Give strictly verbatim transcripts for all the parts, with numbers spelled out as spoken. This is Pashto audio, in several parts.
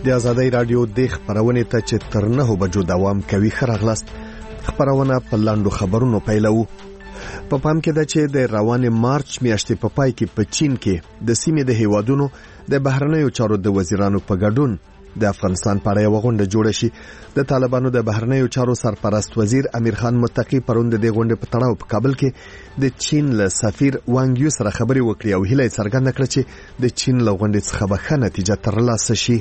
د آزادۍ رادیو د خبرونې ته چې تر نهو بجو دوام کوي ښه راغلاست. خبرونه په لاندو خبرونو پیلو. په پام کې ده چې د روانې مارچ میاشتې په پای کې په چین کې د سیمې د هیوادونو د بهرنیو چارو د وزیرانو په ګډون د افغانستان په اړه یو غونډه جوړه شي. د طالبانو د بهرنیو چارو سرپرست وزیر امیر خان متقی پروند د غونډې په تړاو په کابل کې د چین له سفیر وانګ یو سره خبرې وکړې او هیله څرګنده کړه چې د چین له غونډې څخه به ښه نتیجه ترلاسه شي.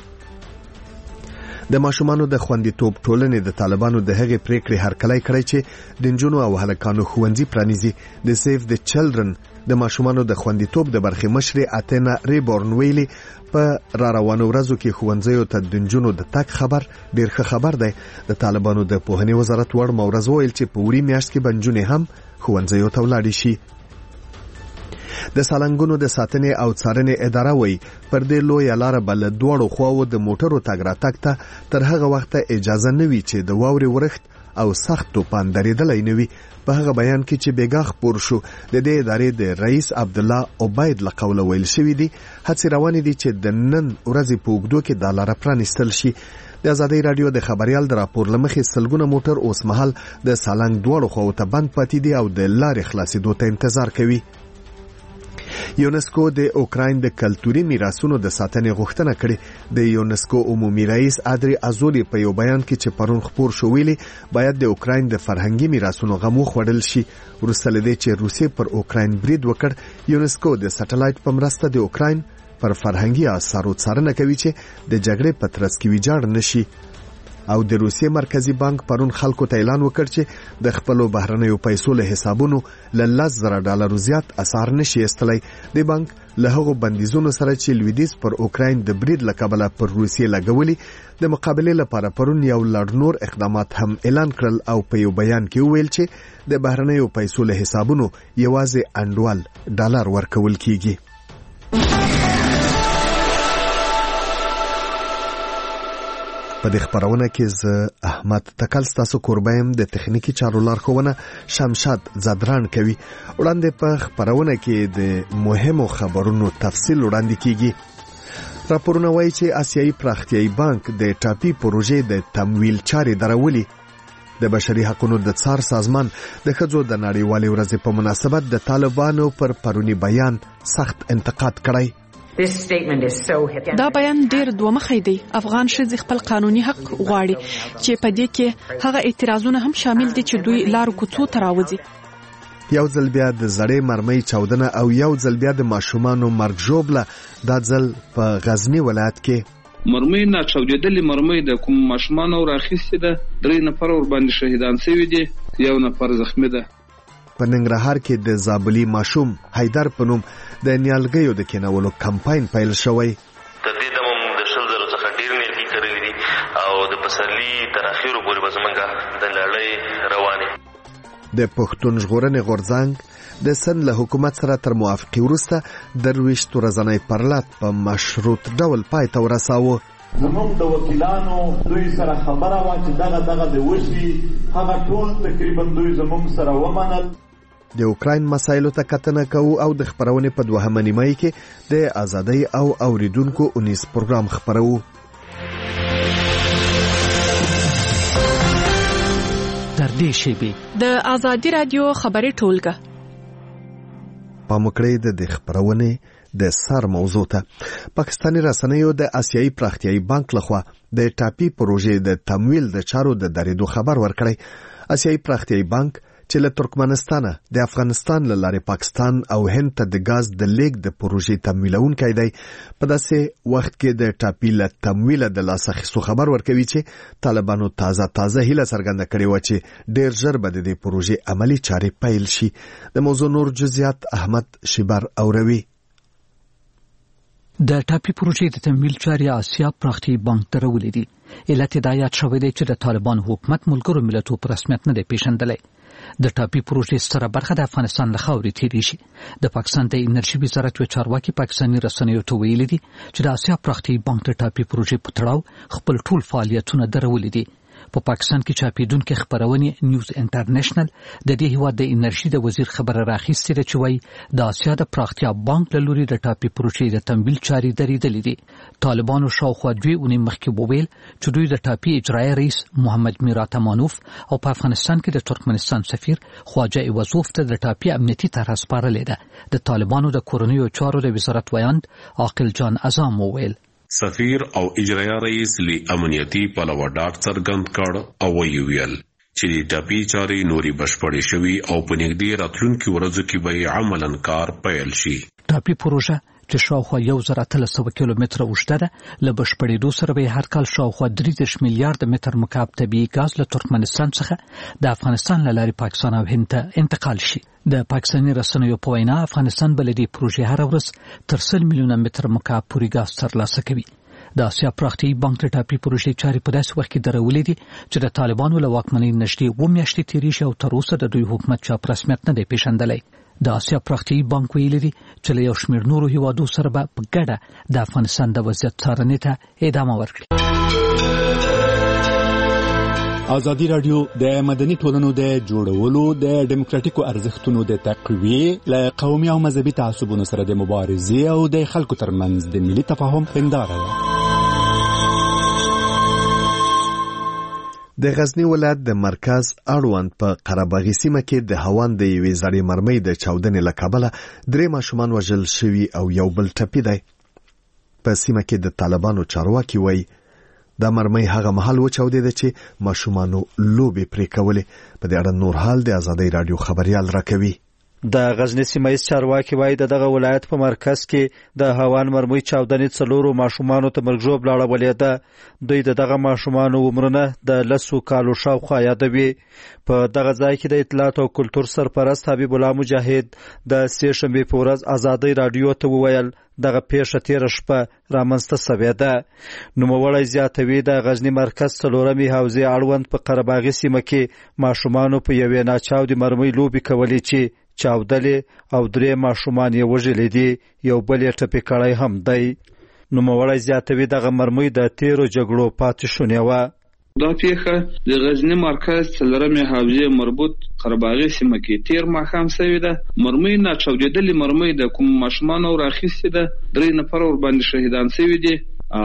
د ماشومانو د خوندیتوب ټولنې د طالبانو د هغې پریکړې هرکلی کړی چې د نجونو او هلکانو ښوونځي پرانیزي. د سیف د چلډرن د ماشومانو د خوندیتوب د برخې مشرې اتینا ریبورن ویلي په را روانو ورځو کې ښوونځیو ته د نجونو د تګ خبر ډېر ښه خبر دی. د طالبانو د پوهنې وزارت وړ مورز ویل چې په وړي میاشت کې به نجونې هم ښوونځیو ته ولاړې شي. د سالنګونو د ساتنې او څارنې اداره وایي پر دې لویه لاره به له دواړو خواوو د موټرو تګ راتګ ته تر هغه وخته اجازه نه وي چې د واورې ورښت او سخت طوفان درېدلی نه وي. په هغه بیان کې چې بیګا خپور شو د دې ادارې د رئیس عبدالله عبید له قوله ویل شوي دي هڅې روانې دي چې د نن ورځې په اوږدو کې دا لاره پرانیستل شي. د آزادۍ رادیو د خبریال د راپور له مخې سلګونه موټر اوس مهال د سالنګ دواړو خواو ته بند پاتې دي او د لارې خلاصېدو ته انتظار کوي. یونسکو د اوکراین د کلتوري میراثونو د ساتنې غوښتنه کړې. د یونسکو عمومي رئیس ادري ازولي په یو بیان کې چې پرون خپور شو ویلي باید د اوکراین د فرهنګي میراثونو غم وخوړل شي. وروسته له دې چې روسیې پر اوکراین برید وکړ، یونسکو د سټلایټ په مرسته د اوکراین پر فرهنګي آثارو څارنه کوي چې د جګړې په ترڅ کې ویجاړ نشي. او د روسیې مرکزی بانک پرون خلکو ته اعلان وکړ چې د خپلو بهرنیو پیسو له حسابونو له لس زره ډالرو زیات اثار نشي ایستلی. د بانک له هغو بندیزونو سره چې لویدیځ پر اوکراین د برید له کبله پر روسیې لګولي د مقابلې لپاره پرون یو لړ نور اقدامات هم اعلان کړل او په یو بیان کې وویل چې د بهرنیو پیسو له حسابونو یوازې انډول ډالر ورکول کیږي. په دې خبرونه کې زه احمد تکل ستاسو کوربایم، د تخنیکی چارو لارښوونه شمشاد زدران کوي. وړاندې په خبرونه کې د مهمو خبرونو تفصیل وړاندې کیږي. راپورونه وایي چې آسیایي پراختیایي بانک د ټاپي پروژې د تمویل چارې درولي. د بشري حقوقو د څار سازمان د ښځو د نړیوالې ورځې په مناسبت د طالبانو پر پرونی بیان سخت انتقاد کړی. دا بیان ډیر دوه مخی دی. افغان ښځې خپل قانوني حق غواړي چې په دې کې هغه اعتراضونه هم شامل دي چې دوی لارو کوڅو ته راوځي. یو ځل بیا د زړې مرمۍ چاودنه او یو ځل بیا د ماشومانو مرګ ژوبله، دا ځل په غزنی ولایت کې. مرمۍ نه چاودېدلې مرمۍ د کوم ماشومانو راخیستې ده. درې نفر ور باندې شهیدان شوي دي، یو نفر زخمی ده. په ننګرهار کې د زابلی ماشوم حیدر په نوم د نیالګیو د کینولو کمپاین پیل شوی. د دې د موږ د شل زره څخه ډیر نیالګي کړلې دي او د پسرلي تر اخیرو پورې به زمونږ د لړۍ روانې. د پښتون ژغورنې غورځنګ د سند له حکومت سره تر موافقې وروسته درویشت ورځنی پرلط په مشروط ډول پای ته ورساوه. زموږ د وکیلانو دوی سره خبره وه چې دغه دغه د وشي، هغه ټول تقریبا دوی زموږ سره ومنل. د اوکراین مسایلو ته کتنه کوو او د خبرونې په دوهمه نیمایي کې د ازادۍ او اوریدونکو اونیس پروګرام خبرو. در دې شیبې د آزادۍ رادیو خبري ټولګه پاموکړې د خبرونې د سر موضوع ته. پاکستاني رسنیو د آسیایي پراختیایي بانک لخوا د ټاپي پروژې د تمویل د چارو د درېدو خبر ورکړی. آسیایي پراختیایي بانک چې له ترکمنستان د افغانستان له لارې پاکستان او هند ته د غاز د لیک د پروژې تمویلونکی دی، په داسې وخت کې د ټاپي له تمویل د لاسه اخیستو خبر ورکوي چې طالبانو تازه تازه هیله څرګنده کړې و چې ډیر ژر به د دې پروژې عملی چارې پیل شي. د موضوع نور جزئیات احمد شیبر اوروي. د ټاپي پروژې د تمویل چارې آسیا پراختیایي بانک درولې دي. علت دا یاد شوی دی چې د طالبان حکومت ملګرو ملتونو په رسمیت نه دی پیژندلی. د ټاپي پروژې ستره برخه د افغانستان له خاورې تیری شي. د پاکستان د انرژي وزارت یو چارواکي پاکستاني رسنیو ته ویلي دي چې د آسیا پراختیایي بانک د ټاپي پروژې په تړاو خپل ټول فعالیتونه درولې دي. په پاکستان کې چاپیدونکو خبرونه نیوز انټرنیشنل د دې هیواد د انرژي د وزیر خبره راخیستې ده چې وایي د آسیا د پراختیا بانک له لوري د ټاپي پروژې د تمویل چاري درېدلې دي. طالبانو شاوخوا دوی اونۍ مخکې وویل چې دوی د ټاپي اجرایي رئیس محمد میرات امانوف او په افغانستان کې د ترکمنستان سفیر خواجه ایوازوف ته د ټاپي امنیتي طرح سپارلې ده. د طالبانو د کورنیو چارو د وزارت ویاند عاقل جان اعظم وویل سفیر او اجرایي رئیس لی امنیتي پلوه ډاک څرګند کړ او ویل چې د ټاپي چاري نوري بشپړې شوي او په نږدې راتلونکو ورځو کې به عملاً کار پیل شي. ټاپي پروژه چې شاوخوا یو زر اتلس سوه کیلومتره اوږده ده له بشپړېدو سره به هر کال شاوخوا درې دېرش میلیارډ متر مکعب طبیعي ګاز له ترکمنستان څخه د افغانستان له لارې پاکستان او هند ته انتقال شي. د پاکستاني رسنیو په وینا افغانستان بل دې پروژې هر ورځ تر سل میلیونه متر مکعب پورې ګاز ترلاسه کوي. د آسیا پراختیایي بانک د ټاپي پروژې چاري په داسې وخت کې درولې دي چې د طالبانو له واکمنۍ نږدې اووه میاشتې تېرې شي او تر اوسه د دوی حکومت چا په رسمیت نه دی پیژندلی. د آسیا پراختیایي بانک ویلي دي چې له یو شمېر نورو هیوادو سره به په ګډه د افغانستان د وضعیت څارنې ته ادامه ورکړي. ازادي راډیو د مدني ټولنو د جوړولو د ډیموکراتیکو ارزښتونو د تقویې له قومي او مذهبي تعصبونو سره د مبارزې او د خلکو ترمنځ د ملي تفاهم هنداره ده. د غزنی ولایت د مرکز اړوند په قرهباغي سیمه کې د هوان د یوې زړې مرمۍ د چاودنې له کبله درې ماشومان وژل شوي او یو بل ټپي دی. په سیمه کې د طالبانو چارواکي وایي دا مرمۍ هغه مهال وچاودېده چې ماشومانو لوبې پرې کولې. په دې اړه نور حال د ازادۍ راډیو خبريال راکوي. د غزنی سیمایي چارواکي وایي د دغه ولایت په مرکز کې د هوان مرمۍ چاودنې څلورو ماشومانو ته مرګ ژوبله اړولې ده. دوی د دغه ماشومانو عمرونه د لسو کالو شاوخوا یادوي. په دغه ځای کې د اطلاعات او کلتور سرپرست حبیب الله مجاهد د سې شنبې په ورځ ازادۍ راډیو ته وویل دغه پیښه تیره شپه رامنځته سوې ده. نوموړی زیاتوي د غزنی مرکز څلورمې حوزې اړوند په قرهباغي سیمه کې ماشومانو په یوې ناچاودې مرمۍ لوبې کولې چې چاودلې او درې ماشومان یې وژلي دي، یو بل یې ټپي کړی هم دی. نوموړی زیاتوي دغه مرمۍ د تیرو جګړو پاتې شونې وه. دا پیښه د غزنی مرکز څلورمې حوزې مربوط قرهباغي سیمه کې تیر ماښام شوې ده. مرمۍ ناچاودېدلې مرمۍ د کوم ماشومانو راخیستې ده. درې نفر ورباندې شهیدان شوي دي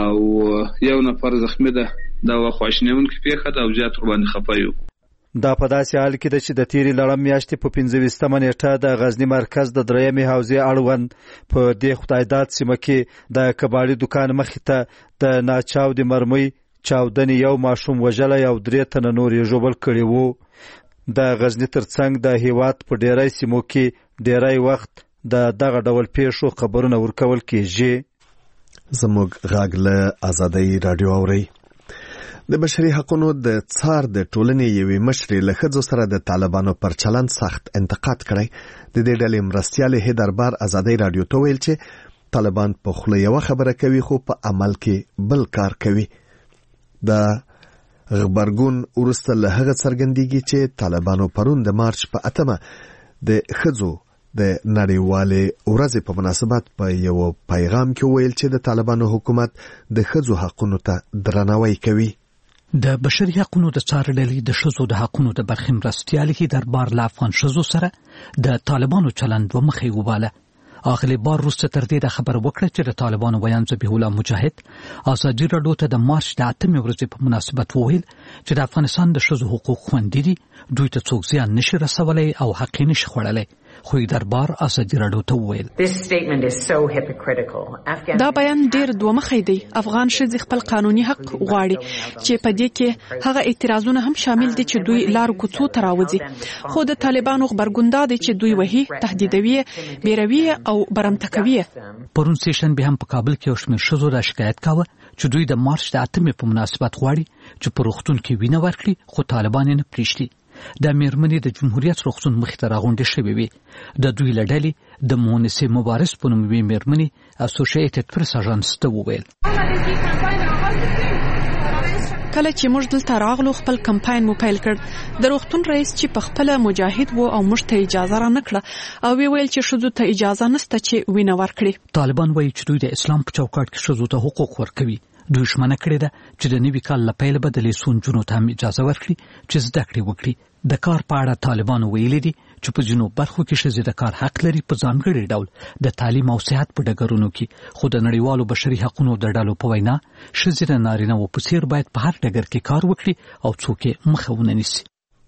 او یو نفر زخمی ده. دا وه خواشینونکې پیښه ده او زیات ورباندې خفه یو. دا په داسې حال کې ده چې د تیرې لړم میاشتې په پنځه ویشتمه نیټه د غزنی مرکز د درېیمې حوزې اړوند په دې خدایداد سیمه کې د کباړي دکان مخې ته د ناچاودې مرمۍ چاودنې یو ماشوم وژلی او درې تنه نور یې ژوبل کړي وو. د غزنی ترڅنګ د هیواد په ډیری سیمو کې ډیری وخت د دغه ډول پیښو خبرونه ورکول کېږي. زموږ غږ له ازادۍ راډیو اورئ. د بشري حقوقو د څار د ټولنې یوې مشرې له ښځو سره د طالبانو پر چلند سخت انتقاد کړی. د دې ډلې مرستیالې هیدربار ازادۍ راډیو ته ویل چې طالبان په خوله یوه خبره کوي خو په عمل کې بل کار کوي. د غبرګون وروسته له هغه څرګندېږي چې طالبانو پرون د مارچ په اتمه د ښځو د نړیوالې ورځې په مناسبت په یو پیغام کې ویل چې د طالبانو حکومت د ښځو حقونو ته درناوی کوي. د بشري حقوقو د څار ډلې د ښځو د حقوقو د برخې مرستیالې هیدربار له افغان ښځو سره د طالبانو چلند ومخې وباله. اغلی بار وروسته تر دې د خبر وکړه چې د طالبانو ویاند ذبیح الله مجاهد ازادي راډیو ته د مارچ د اتمې ورځې په مناسبت وویل چې د افغانستان د ښځو حقوق خوندي دي، دوی ته څوک زیان نشي رسولی او حق یې نشي خوړلی. خو دربار ازادي راډیو ته وویل دا بیان ډیر دوه مخی دی. افغان ښځې خپل قانوني حق غواړي چې په دې کې هغه اعتراضونه هم شامل دي چې دوی لارو کوڅو ته راوځي. خو د طالبانو غبرګون دا دی چې دوی وهي، تهدیدوي، بیروي او برمته کوي. پرون سیشن به هم په کابل کې یو شمېر ښځو را شکایت کاوه چې دوی د مارچ د اتمې په مناسبت غواړي چې په روغتون کې وینه ورکړي، خو طالبان یې نه پرېږدي. د میرمنې د جمهوریت روغتون مخې ته راغونډې شوې وې. د دوی له ډلې د مونسې مبارز په نوم یوې میرمنې اسوسییټډ پریس اژانس ته وویل کله چې موږ دلته راغلو خپل کمپاین مو پیل کړ. د روغتون رئیس چې په خپل مجاهد وو او موږ ته اجازه را نکړه او وی ویل چې ښځو ته اجازه نشته چې وینه ورکړي. طالبان وایي چې دوی د اسلام په چوکاټ کې ښځو ته حقوق ورکوي. دوی ژمنه کړې ده چې د نوي کال له پیله به د لیسو نجونو ته هم اجازه ورکړي چې زده کړې وکړي. د کار په اړه طالبانو ویلي دي چې په ځینو برخو کې ښځې د کار حق لري په ځانګړي ډول د تعلیم او صحت په ډګرونو کې، خو د نړیوالو بشري حقوقو د ډلو په وینا ښځې د نارینه‌وو په څیر باید په هر ډګر کې کار وکړي او څوک یې مخه ونه نیسي.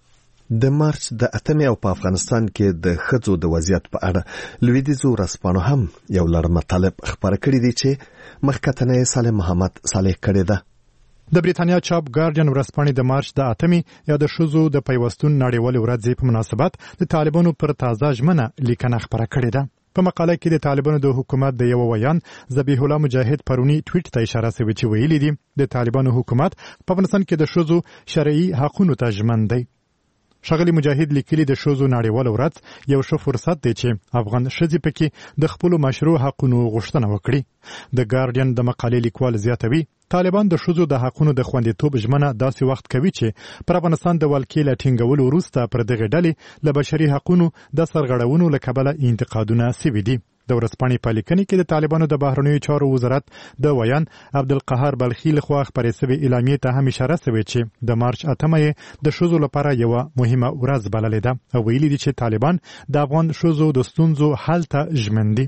د مارچ د اتمې او په افغانستان کې د ښځو د وضعیت په اړه لویدیځو ورځپاڼو هم یو لړ مطالب خپاره کړي دي چې مخکتنه صالح محمد صالح کړی ده. د بریتانیا چاپ ګارډین ورځپاڼې د مارچ د اتمې یا د ښځو د پیوستون نړیوالې ورځې په مناسبت د طالبانو پر تازه ژمنه لیکنه خپاره کړې ده. په مقاله کې د طالبانو د حکومت د یو ویان ذبیح الله مجاهد پرونی ټویټ ته اشاره شوې چې ویلي دي د طالبانو حکومت په افغانستان کې د ښځو شرعي حقوقو ته ژمن دی. ښاغلي مجاهد لیکلي د ښځو نړیواله ورځ یو ښه فرصت دی چې افغان ښځې پکې د خپلو مشروع حقونو غوښتنه وکړي. د ګارډین د مقالې لیکوال زیاتوي طالبان د ښځو د حقونو د خوندیتوب ژمنه داسې وخت کوي چې پر افغانستان د ولکې له ټینګولو وروسته پر دغه ډلې له بشري حقونو د سرغړونو له کبله انتقادونه سوي دي. د ورځپاڼې په لیکنې کې د طالبانو د بهرنیو چارو وزارت د ویان عبدالقهار بلخي لخوا خپرې شوې اعلامیې ته هم اشاره شوې چې د مارچ اتمه یې د ښځو لپاره یوه مهمه ورځ بللې ده او ویلي دي چې طالبان د افغان ښځو د ستونزو حل ته ژمن دي.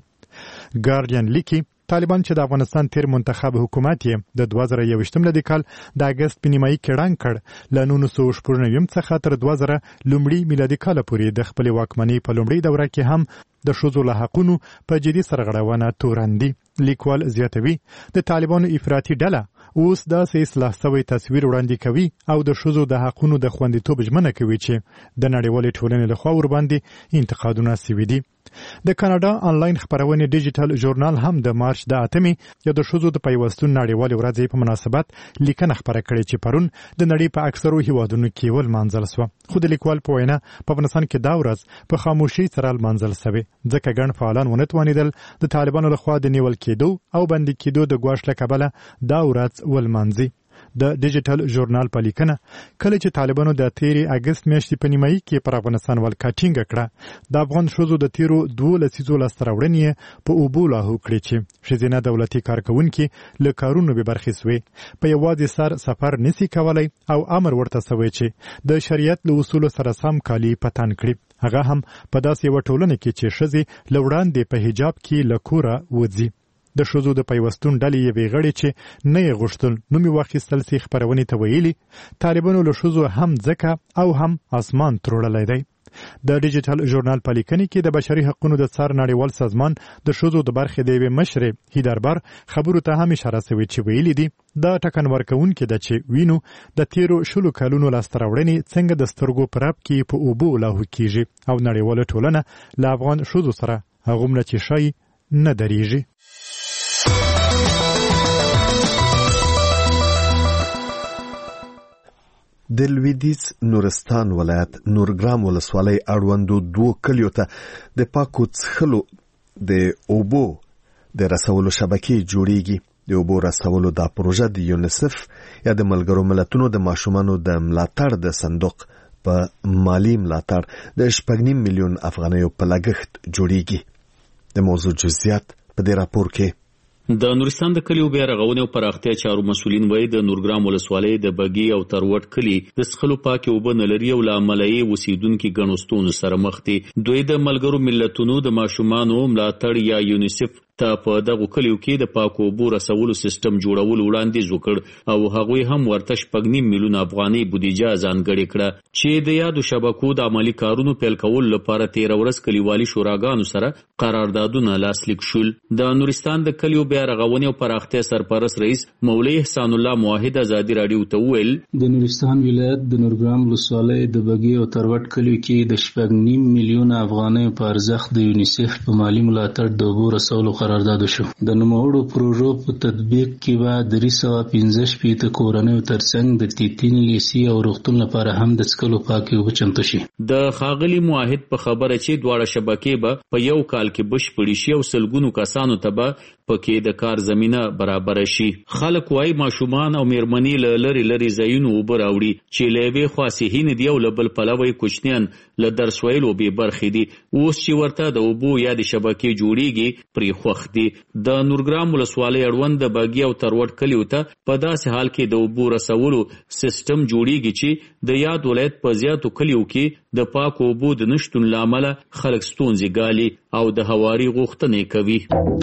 ګارډین لیکي طالبان چې د افغانستان تیر منتخب حکومت یې د دوه زره یوویشتم لدی کال د اګست په نیمایي کې ړنګ کړ، له نولس سوه شپږ نوي څخه تر دوه زره لومړي میلادي کال پورې د خپل واکمنۍ په لومړۍ دوره کې هم د ښځو له حقونو په جدي سرغړونه تورندي. لیکوال زیاتوي د طالبانو افراطي ډله اوس داسې اصلاح شوی تصویر وړاندې کوي او د ښځو د حقونو د خوندیتوب ژمنه کوي چې د نړیوالې ټولنې لخوا ورباندې انتقادونه سوي دي. د کاناډا آنلاین خپرونې ډیجیټل ژورنال هم د مارچ د اتمې یا د ښځو د پیوستون نړیوالې ورځې په مناسبت لیکنه خپره کړې چې پرون د نړۍ په اکثرو هیوادونو کې ولمانځل شوه، خو د لیکوال په وینا په افغانستان کې دا ورځ په خاموشۍ سره لمانځل شوې ځکه ګڼ فعالان ونه توانېدل د طالبانو لخوا د نیول کېدو او بندي کېدو د ګواښ له کبله دا ورځ ولمانځي. د ډیجیټل ژورنال په لیکنه کله چې طالبانو د تیرې اګست میاشتې په نیمایي کې پر افغانستان ولکه ټینګه کړه، د افغان ښځو د تیرو دوو لسیزو لاسته راوړنې په اوبو لاهو کړې چې ښځینه دولتي کارکوونکي له کارونو بې برخې سوې، په یوازې سر سفر نسی کولی او امر ورته شوی چې د شریعت له اصولو سره سم کالي په تن کړي، هغه هم په داسې یوه ټولنه کې چې ښځې له وړاندې په حجاب کې له کوره وځي. د ښځو د پیوستون ډلې یوې غړې چې نه یې غوښتل نوم یې واخیستل سي خپرونې ته ویلي طالبانو له ښځو هم ځکه او هم اسمان تروړلی دی. د ډیجیټل ژورنال په لیکنې کې د بشري حقوقو د څار نړیوال سازمان د ښځو د برخې د یوې مشرې هیدربار خبرو ته هم اشاره شوې چې ویلي دي دا ټکن ورکوونکې ده چې وینو د تیرو شلو کلونو لاسته راوړنې څنګه د سترګو په رپ کې په اوبو لاهو کیږي او نړیواله ټولنه له افغان ښځو سره هغومره چې ښایي نه درېږي. د لویدیځ نورستان ولایت نورګرام ولسوالۍ اړوندو دوو کلیو ته د پاکو څښلو د اوبو د رسولو شبکې جوړیږي. د اوبو رسولو دا پروژه د یونیسف یا د ملګرو ملتونو د ماشومانو د ملاتړ د صندوق په مالی ملاتړ د شپږ نیم میلیون افغانیو په لګښت جوړیږي. د موضوع جزئیات په دې راپور کې د نورستان د کلیو بیا رغونې او پراختیا چارو مسولین وایي د نورګرام ولسوالۍ د بګي او تروټ کلی د څښلو پاکې اوبه نه لري او له امله یې اوسېدونکي ګڼو ستونزو سره مخ دي. دوی د ملګرو ملتونو د ماشومانو ملاتړ یا یونیسف ته په دغو کلیو کې د پاکو اوبو رسولو سیستم جوړولو وړاندیز وکړ او هغوی هم ورته شپږ نیم میلیون افغانۍ بودیجه ځانګړې کړه چې د یادو شبکو د عملي کارونو پیل کولو لپاره تېره ورځ کلیوالي شوراګانو سره قراردادونه لاسلیک شول. د نورستان د کلیو بیا رغونې او پراختیا سرپرست رئیس مولوي احسان الله موحد ازادي راډیو ته وویل د نورستان ولایت د نورګرام ولسوالۍ د بګي او تروټ کلیو کې د شپږ نیم میلیون افغانۍ په ارزښت د یونیسف په مالی ملاتړ د اوبو رسولو قرارداد شو. د نوموړو پروژو په تطبیق کې به درې سوه پنځه شپېته کورنیو ترڅنګ د تیتین لیسي او روغتون لپاره هم د څښلو پاکې اوبه چمتو شي. د ښاغلي موحد په خبره چې دواړه شبکې به په یو کال کې بشپړې شي او سلګونو کسانو ته به پکې د کار زمينه برابر شي. خلک وايي ماشومان او میرمنې له لری لری ځایونو اوبه راوړي چې له یوې خوا صحي نه دي او له بل پلوه یې کوچنیان له درس ویلو بې برخې دي. اوس چې ورته د اوبو یا د شبکې جوړیږي پرې خوښ دي. د نورګرام ولسوالۍ اړوند د باغي او تروټ کلیو ته په داسې حال کې د اوبو رسولو سیستم جوړیږي چې د یاد ولایت په زیاتو کلیو کې د پاکو اوبو د نشتون له امله خلک ستونزې ګالي او د هواري غوښتنې کوي.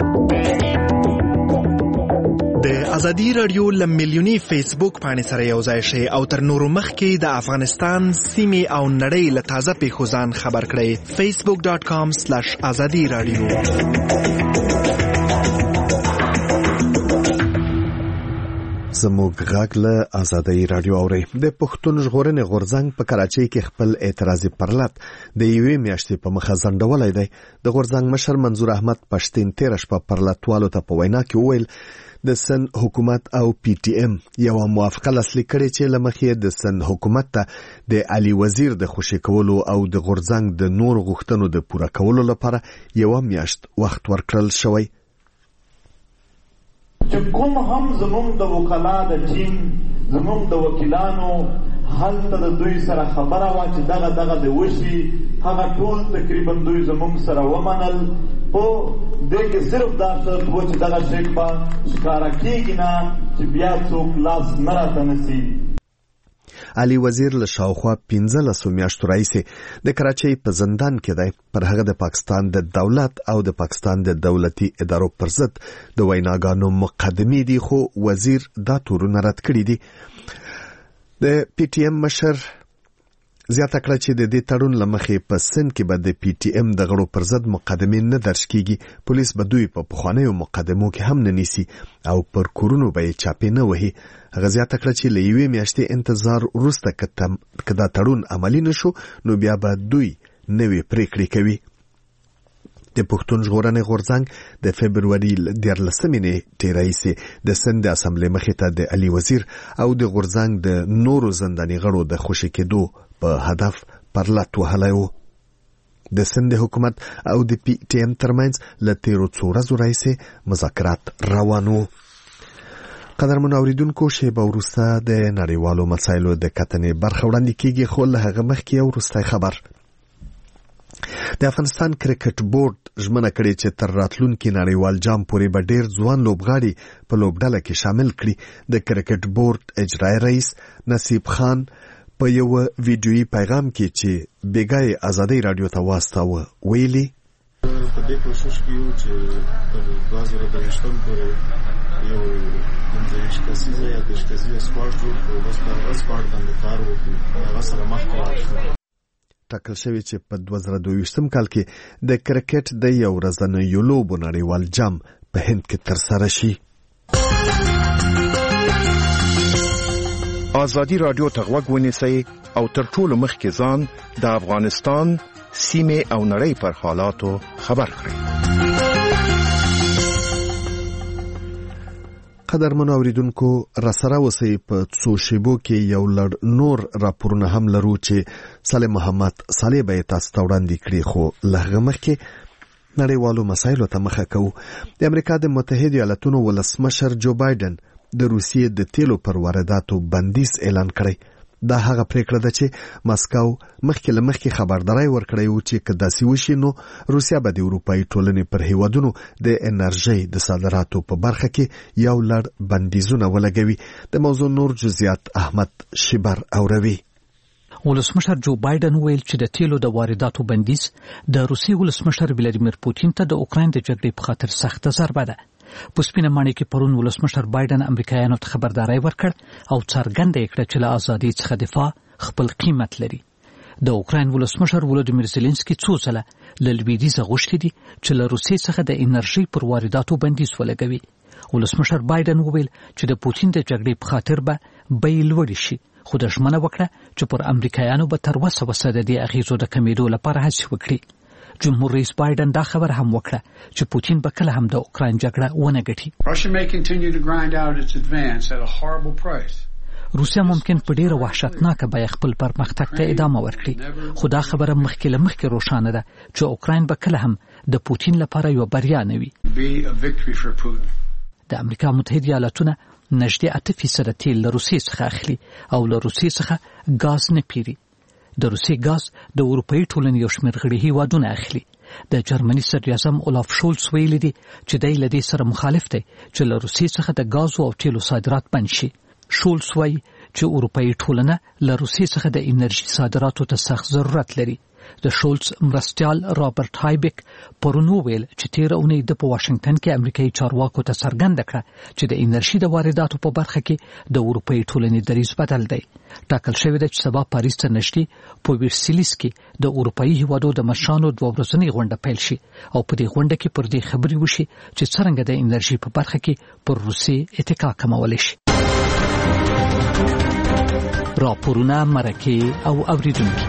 د ازادي رادیو له میلیوني فیسبوک باندې سره یو ځای شئ او تر نورو مخکې د افغانستان سیمې او نړۍ له تازه پیښو ځان خبر کړئ. فیسبوک ډاټ کام سلیش ازادي رادیو. زموږ غږ له ازادي رادیو اوري. د پښتون ژغورنې غورځنګ په کراچۍ کې خپل اعتراضي پرلط د یوې میاشتې په مخه ځنډولی دی. د غورځنګ مشر منظور احمد پښتين تیره شپه پرلطوالو ته په وینا کې وویل د سن حکومت او پی ټی ایم یو موافقه لاسلیک کړې چې لمخې د سن حکومت ته د علي وزیر د خوشی کولو او د غورځنګ د نور غوښتنو د پوره کولو لپاره یو میاشت وخت ورکړل شوی. چې کوم هم زموږ د وکلا د ټیم زموږ د وکیلانو هلته د دوی سره خبره وه چې دغه دغه د وشي هغه ټول تقریبا دوی زموږ سره ومنل. په دې کې صرف دا شرط و چې دغه شی به ښکاره کېږي نه چې بیا څوک لاس نه راته نیسي. علي وزیر له شاوخوا پنځلسو میاشتو راهیسې د کراچۍ په زندان کې دی. پر هغه د پاکستان د دولت او د پاکستان د دولتي ادارو پر ضد د ویناګانو مقدمې دي، خو وزیر دا تورونه رد کړي دي. د پی ټی ایم مشر زیاته کړه چې د دې تړون له مخې په سند کې به د پی ټی ایم د غړو پر ضد مقدمې نه درج کیږي. پولیس به دوی په پخوانیو مقدمو کې هم نه نیسي او پر کورونو به یې چاپې نه وهي. هغه زیاته کړه چې له یوې میاشتې انتظار وروسته که دا تړون عملي نشو نو بیا به دوی نوې پریکړې کوي. د پښتون ژغورنې غورځنګ د فبروري دیارلسمې نیټې راهیسې د سند د اسامبلې مخې ته د علي وزیر او د غورځنګ د نورو زنداني غړو د خوشي کېدو په هدف پرلط وهلی و. د سند حکومت او د پی ټی ایم ترمنځ له تیرو څو ورځو راهیسې مذاکرات روان وو. قدرمنو اوریدونکو، شیبه وروسته د نړیوالو مسایلو د کتنې برخه وړاندې کیږي، خو له هغه مخکې یو وروستی خبر. د افغانستان کرکټ بورډ ژمنه کړې چې تر راتلونکي نړیوال جام پورې به ډېر ځوان لوبغاړي په لوبډله کې شامل کړي. د کرکټ بورډ اجرایي رئیس نصیب خان په یو ویډیویي پیغام کې چې بیګای ازادي رادیو ته واستاوه ویلي په دې کوشش کوي چې تر دوه زره دویشتم پورې یو پنځه کسیزه یا دېرش کسیزه سکواډ جوړ کړو. بس په هغه سکواډ باندې کار وکړو، هغه سره مخکې لاړ. ټاکل شوی چې په دوه زره دویشتم کال کې د کرکټ د یو ورځنیو لوبو نړیوال جام په هند کې ترسره شي. ازادي رادیو ته غوږ ونیسئ او تر ټولو مخکې ځان د افغانستان سیمې او نړۍ پر حالاتو خبر کړئ. قدرمنو اوریدونکو، راسره اوسئ. په څو شیبو کې یو لړ نور راپورونه هم لرو چې صالح محمد صالح به یې تاسو ته وړاندې کړي، خو له هغه مخکې نړیوالو مسایلو ته مخه کوو. د امریکا د متحدو ایالتونو ولسمشر جو بایدن د روسیې د تیلو پر وارداتو بندیز اعلان کړی. دا هغه پریکړه ده چې ماسکو مخکې له مخکې خبرداری ورکړی و چې که داسې وشي نو روسیا به د اروپایي ټولنې پر هیوادونو د انرژۍ د صادراتو په برخه کې یو لړ بندیزونه ولګوي. د موضوع نور جزئیات احمد شیبر اوروي. ولسمشر جو بایدن ویل چې د تیلو د وارداتو بندیز د روسي ولسمشر ولادیمیر پوتین ته د اوکراین د جګړې په خاطر سخته ضربه ده. په سپینه ماڼۍ کې پرون ولسمشر بایدن امریکایانو ته خبرداری ورکړ او څرګنده یې کړه چې له ازادۍ څخه دفاع خپل قیمت لري. د اوکراین ولسمشر ولادیمیر زيلنسکي څو ځله له لویدیځه غوښتي دي چې له روسیې څخه د انرژۍ پر وارداتو بندیز ولګوي. ولسمشر بایدن وویل چې د پوتین د جګړې په خاطر به بیې لوړې شي، خو د ژمنه وکړه چې پر امریکایانو به تر وسه وسه د دې اغیزو د کمیدو لپاره هڅې وکړي. جمهور رئیس بایدن دا خبر هم وکړه چې پوتین به کله هم د اوکراین جګړه ونه ګټي. روسیا ممکن په ډیره وحشتناکه بیه خپل پرمختګ ته ادامه ورکړي، خو دا خبره مخکې له مخکې روښانه ده چې اوکراین به کله هم د پوتین لپاره یو بریا نه وي. د امریکا متحده ایالاتونه نږدې اته فیصده تیل له روسیې څخه اخلي او له روسیې څخه ګاز نه پیري. د روسیې ګاز د اروپایي ټولنې یو شمېر غړي هیوادونه اخلي. د جرمني صدر اعظم اولاف شولز ویلي دي چې دی له دې سره مخالف دی چې له روسیې څخه د ګازو او تیلو صادرات بند شي. شولز وایي چې اروپایي ټولنه له روسیې څخه د انرژي صادراتو ته سخت ضرورت لري. د شولز مرستیال رابرټ هایبک پرونو ویل چې تیر اونۍ د په واشنگټن کې امریکایي چارواکو ته څرګنده کړه چې د انرژي د وارداتو په برخه کې د اروپایي ټولنې دریځ بدل دی. ټاکل شوی دی چې سبا پاریس ته نږدې په ورسیلیس کې د اروپایي هیوادو د مشرانو دوه ورځنۍ غونډه پیل شي او په دې غونډه کې پر دې خبرې وشي چې څرنګه د انرژي په برخه کې پر روسیې اتکا کمولی شي. راپورونه مرکه او اوریدونکي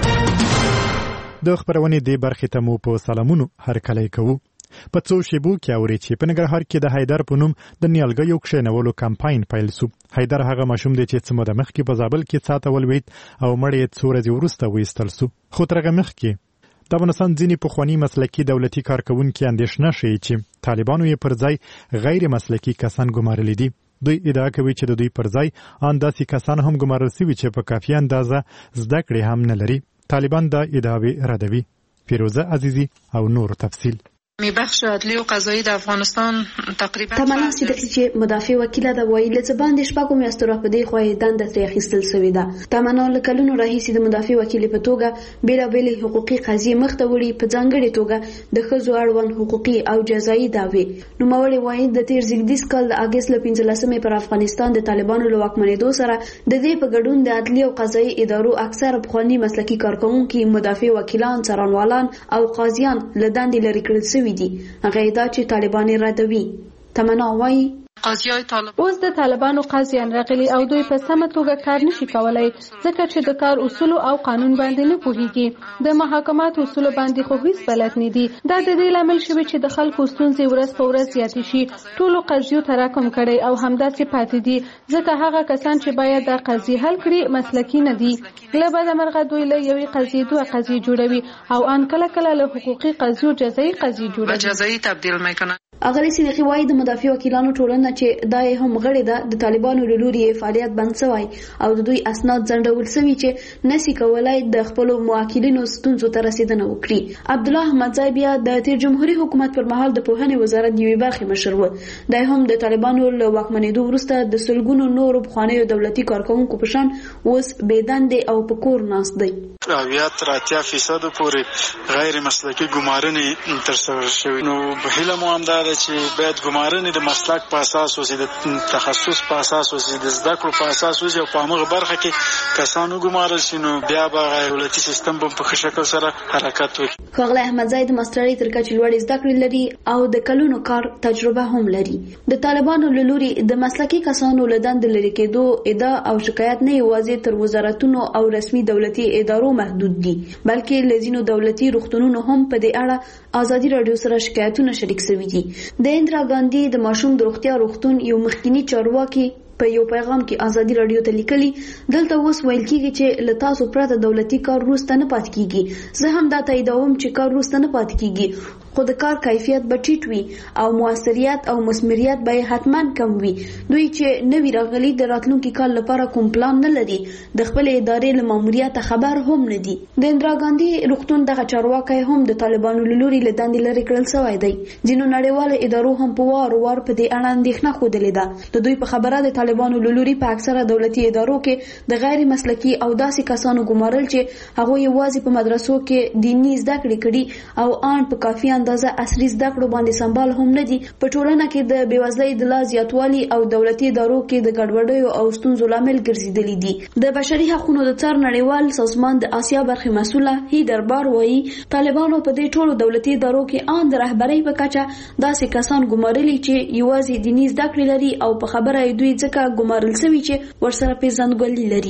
د خبرونې د برخې ته مو په سلامونو هرکلی کوو. په څو شیبو کې اوري چې په ننګرهار کې د حیدر په نوم د نیالګیو کښېنولو کمپاین پیل شو. حیدر هغه ماشوم دی چې څه موده مخکې په زابل کې څاته ولوېد او مړ یې څو ورځې وروسته وایستل شو. خو تر هغه مخکې د افغانستان ځینې پخواني مسلکي دولتي کارکوونکي اندېښنه ښیي چې طالبانو یې پر ځای غیر مسلکي کسان ګمارلي دي. دوی ادعا کوي چې د دوی پر ځای ان داسې کسان هم ګمارل شوي چې په کافي اندازه زده کړې هم نه لري. طالبان دا ادعاوې ردوي. فیروزه عزیزی او نور تفصیل. می بخش عدلی و قضایی د افغانستان تقریبا تمنا سیدکی چې مدافع وکیل دا وایي لڅ باندې شپږو میاشتو را پدې خو یې دند ترې اخیستل شوې ده. تمنا لکلونو راهیسې د مدافع وکیل په توګه بیلابېل حقوقي قضیې مخته وړي، په ځانګړي توګه د ښځو اړوند حقوقي او جزایي دعوې. نوموړي وایي د تیر زیږدیز کال د اګست له پنځلسمې پر افغانستان د طالبانو له واکمنېدو سره د دې په ګډون د عدلي او قضایي ادارو اکثره پخواني مسلکي کارکوونکي، مدافع وکیلان، څارنوالان او قاضیان له دندې لرې کړل شوي دي. هغه دا چې طالبان ردوي. تمنا وایي قاضیای طالب اوس د طالبانو قاضیان راغلي او دوی په سمه توګه کار نشي کولای ځکه چې د کار اصول او قانون باندې نه پوهیږي. د محاکمات اصول باندې خو هیڅ بلد نه دي. دا د دې لامل شوی چې د خلکو ستونزې ورځ په ورځ زیاتې شي. ټولو قضیو تراکم کړي او همداسې پاتې دي ځکه هغه کسان چې باید د قضیې حل کړي مسلکي نه دي. له بده مرغه دوی له یوې قضیې دوه قضیې جوړوي او ان کله کله له حقوقي قضیو جزایي قضیې جوړوي. جزایي تبدیل میکنه. اغلی سینخي وایي د مدافع وکیلانو ټولنه چې دای هم غړي ده د طالبانو له لوري فعالیت بند شوی او د دوی اسناد ځنډول شوی چې نسی کولای د خپل موکلینو ستونزو ته رسیدنه وکړي. عبد الله احمدزی بیا د تیر جمهوریت حکومت پر مهال د پوهنې وزارت یوې برخې مشر و. دای هم د طالبانو له واکمنېدو وروسته د سلګونو نورو پخوانیو دولتي کارکوونکو په شان اوس بېدندې او په کور ناست دی. اویا تر اتیا فیصد پورې غیر مسلکي ګمارنې ترسره شوې. نو هیله مو همدا ده چې باید ګمارنې د مسلک په اساس اوسي، د تخصص په اساس اوسي، د زده کړو په اساس اوسي او په هغه برخه کې کسان وګمارل شي نو بیا به غیر دولتي سیستم په ښه شکل سره حرکت وکړي. ښاغلی احمدزی د ماسترۍ تر کچې لوړې زده کړې لري او د کلونو کار تجربه هم لري. د طالبانو له لوري د مسلکي کسانو له دندې لرې کېدو ادعا او شکایت نه یوازې تر وزارتونو او رسمي دولتي ادارو محدود دي بلکې له ځینو دولتي روغتونونو هم په دې اړه ازادي رادیو سره شکایتونه شریک شوي دي. د اندرا ګاندي د ماشوم د روغتیا روغتون یو مخکینی چارواکي په یو پیغام کې ازادي رادیو ته لیکلي دلته اوس ویل کیږي چې له تاسو پرته دولتي کار وروسته نه پاتې کیږي. زه هم دا تاییدوم چې کار وروسته نه پاتې کیږي خو د کار کیفیت به ټیټ وي او موثریت او مثمریت به حتما کم وي. دوی چې نوی راغلي د راتلونکي کال لپاره کوم پلان نه لري، د خپل ادارې له ماموریت خبر هم نه دي. د اندرا ګاندي روغتون دغه چارواکي هم د طالبانو له لوري له دندې لرې کړل شوی دی. ځینو نړیوالو ادارو هم په وار وار په دې اړه اندېښنه ښودلې ده. د دوی په خبره د طالبانو له لوري په اکثره دولتي ادارو کې د غیر مسلکي او داسې کسانو ګمارل چې هغه یوازې په مدرسو کې دیني زده کړې کړي او ان په کافي اندازه عصري زده کړو باندې سمبال هم نه دي. په ټولنه کې د بېوزلۍ د لا زیاتوالي او دولتي ادارو کې د ګډوډیو او ستونزو لامل ګرځېدلي دي. د بشري حقوقو د څار نړیوال سازمان د آسیا برخې مسؤله هیدر بار وایي طالبانو په دې ټولو دولتي ادارو کې ان د رهبرۍ په کچه داسې کسان ګمارلي چې یوازې دیني زده کړې لري او په خبره دوی ځکه ګمارل شوي چې ورسره پیژندګلوي لري.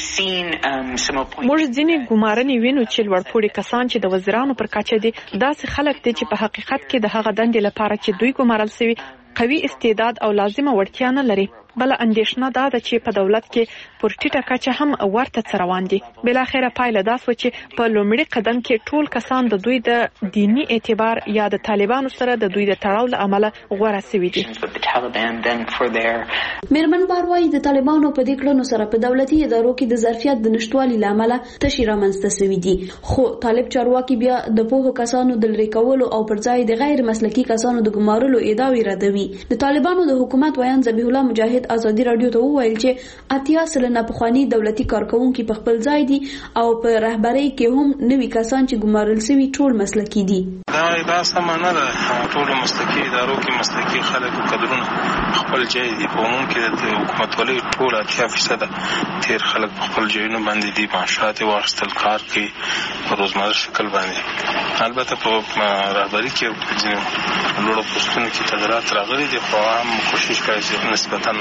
موږ ځینې ګمارنې وینو چې لوړپوړي کسان چې د وزیرانو پر کچه دي داسې خلک دي چې په حقیقت کې د هغه دندې لپاره چې دوی ګمارل شوي قوي استعداد او لازمه وړتیا نه لري. بل اندېښنه دا ده چې په دولت کې پر ټیټه کچه هم ورته روان دي. بل اخره پایله دا سو چې په لومړي قدم کې ټول کسان د دوی د دینی اعتبار یا د طالبانو سره د دوی د تړاو له امله غوړه سوي دي. میرمن باروای د طالبانو په دې کړنو سره په دولتي ادارو کې د ظرفیت د نشټوالي لامل تشي رامنځته شوی دي. خو طالب چارواکي بیا د پوهو کسانو د لری کولو او پر ځای د غیر مسلکي کسانو د ګمارلو ادعاوې ردوي. د طالبانو د حکومت ویان ذبیح الله مجاهد ازادي رادیو ته وویل چې اتیا سلنه پخوانی دولتي کارکونکو په خپل ځای دي او په رهبرۍ کې هم نوي کسان چې ګمارل شوی ټول مسلکي دي. دا دا سمانه ده ټول مسلکي ادارو کې مسلکي خلک او کډرونه خپل ځای دي. په عموم کې د حکومت ولې ټول اتیا فیصد تیر خلک خپل ځایونه باندې دي، معاشات واخیستل، کار کوي په روزمره شکل باندې. البته په رهبري کې په ځینو لوړو پوسټونو کې تغیرات راغلي دي، خو هم کوشش کوي چې نسبتا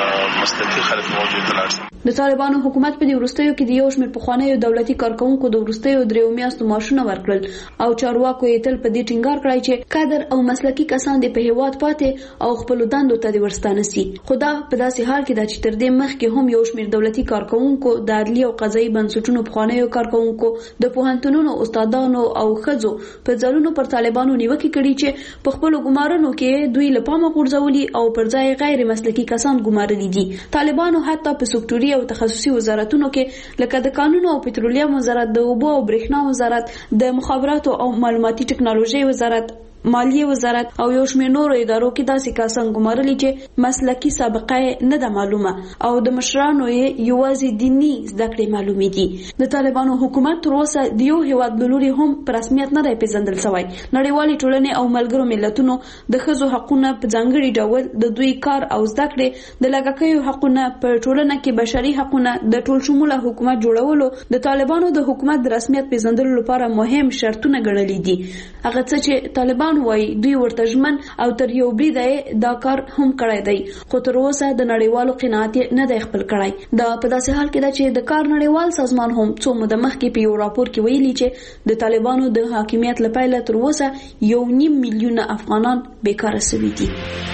مسلکي خلک موجود ولاړ. د طالبانو حکومت په دې وروستیو کې د یو شمېر پخوانیو دولتي کارکونکو د وروستیو دریو میاشتو معاشونه ورکړل او چارواکو یې تل په دې ټینګار کړی چې کادر او مسلکي کسان د په هیواد پاتې او خپل دندو ته ورستانه سي. خدا په داسې حال کې دا چې تر دې مخکې هم یو شمېر دولتي کارکونکو د عدلي او قضایي بنسټونو پخوانیو کارکونکو د پوهنتونونو استادانو او ښځو په ځلونو پر طالبانو نیوکې کړي چې په خپل ګمارنو کې دوی له پامه غورځولي او پر ځای غیر مسلکي کسان ګمارلي دي. طالبانو حتی په سکتوري او تخصصي وزارتونو کې لکه د قانون او پټرولیم وزارت، د اوبو او برېښنا وزارت، د مخابراتو او معلوماتي ټکنالوژي وزارت، مالیه وزارت او یو شمېر نورو ادارو کې داسې کسان ګمارلي چې مسلکي سابقه نه ده معلومه او د مشرانو یې یوازې دیني زده کړې معلومې دي. د طالبانو حکومت تر اوسه د یو هیواد له لوري هم په رسمیت نه دی پیژندل شوی. نړیوالې ټولنې او ملګرو ملتونو د ښځو حقونه په ځانګړي ډول د دوی کار او زده کړې، د لږکیو حقونه، په ټولنه کې بشري حقونه، د ټول شموله حکومت جوړولو د طالبانو د حکومت د رسمیت پیژندلو لپاره مهم شرطونه ګڼلي دي. هغه څه چې طالبان وای دوی ورته ژمن او تر یو بریده دا کار هم کړی دی، خو تر اوسه د نړیوالو قناعت نه دی خپل کړی. دا په داسې حال کې ده چې د کار نړیوال سازمان هم څو موده مخکې په یو راپور کې ویلي چې د طالبانو د حاکمیت لپاره تر اوسه یو نیم میلیون افغانان بیکاره شوي دي.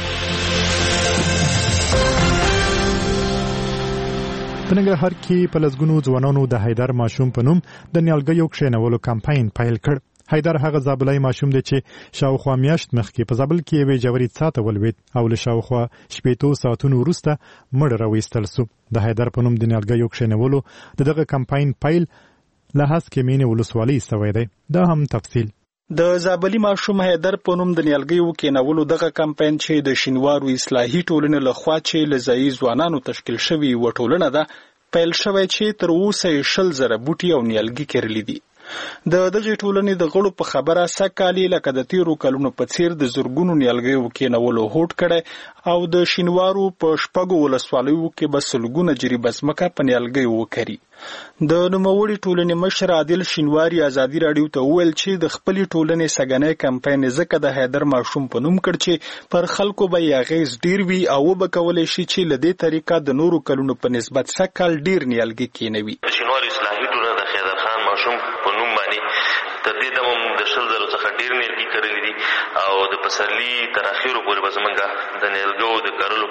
په ننګرهار کې په لسګونو ځوانانو د حیدر ماشوم په نوم د نیالګیو کښېنولو کمپاین پیل کړ. حیدر هغه زابلای ماشوم دی چې شاوخوا میاشت مخکې په زابل کې یوې جوړې څاته ولوید او له شاوخوا شپېتو ساعتونو وروسته مړ راویستل سو. د حیدر په نوم د نیالګیو کښېنولو د دغه کمپاین پیل له هسکې مینې ولسوالۍ سوی دی. دا هم تفصیل. د زابلی ماشوم حیدر په نوم د نیالګیو کېنولو دغه کمپاین چې د شینوارو اصلاحي ټولنې لخوا چې له ځایي ځوانانو تشکیل شوی و ټولنه ده پیل شوی چې تر اوسه شل زره بوټي او نیالګي کرلي دي. د دغه ټولنې د غړو په خبره سکالي لکه د تیرو کلونو په څیر د زرګونو نیالګیو کېنولو هوډ کړي او د شینوارو په شپږو ولسوالیو کې به سلګونه جریبه ځمکه په نیالګیو وکري. د نوموړي ټولنې مشر عادل شینواری ازادي راډیو ته وویل چې د خپلې ټولنې سګنې کمپاین ځکه د حیدر ماشوم په نوم کړ چې پر خلکو به یې اغېز ډیر وي او وبکولی شي چې له دې طریقه د نورو کلونو په نسبت سږ ډیر نیالګي کېنوي. شینوارو اصلاحي ټولنه د حیدر خان ماشوم په نوم باندې تر دې دمه د شل زرو څخه ډیر نیالګي کرلي دي او د پسرلي تر اخرو پورې به زموږ د نیالګیو د کرلو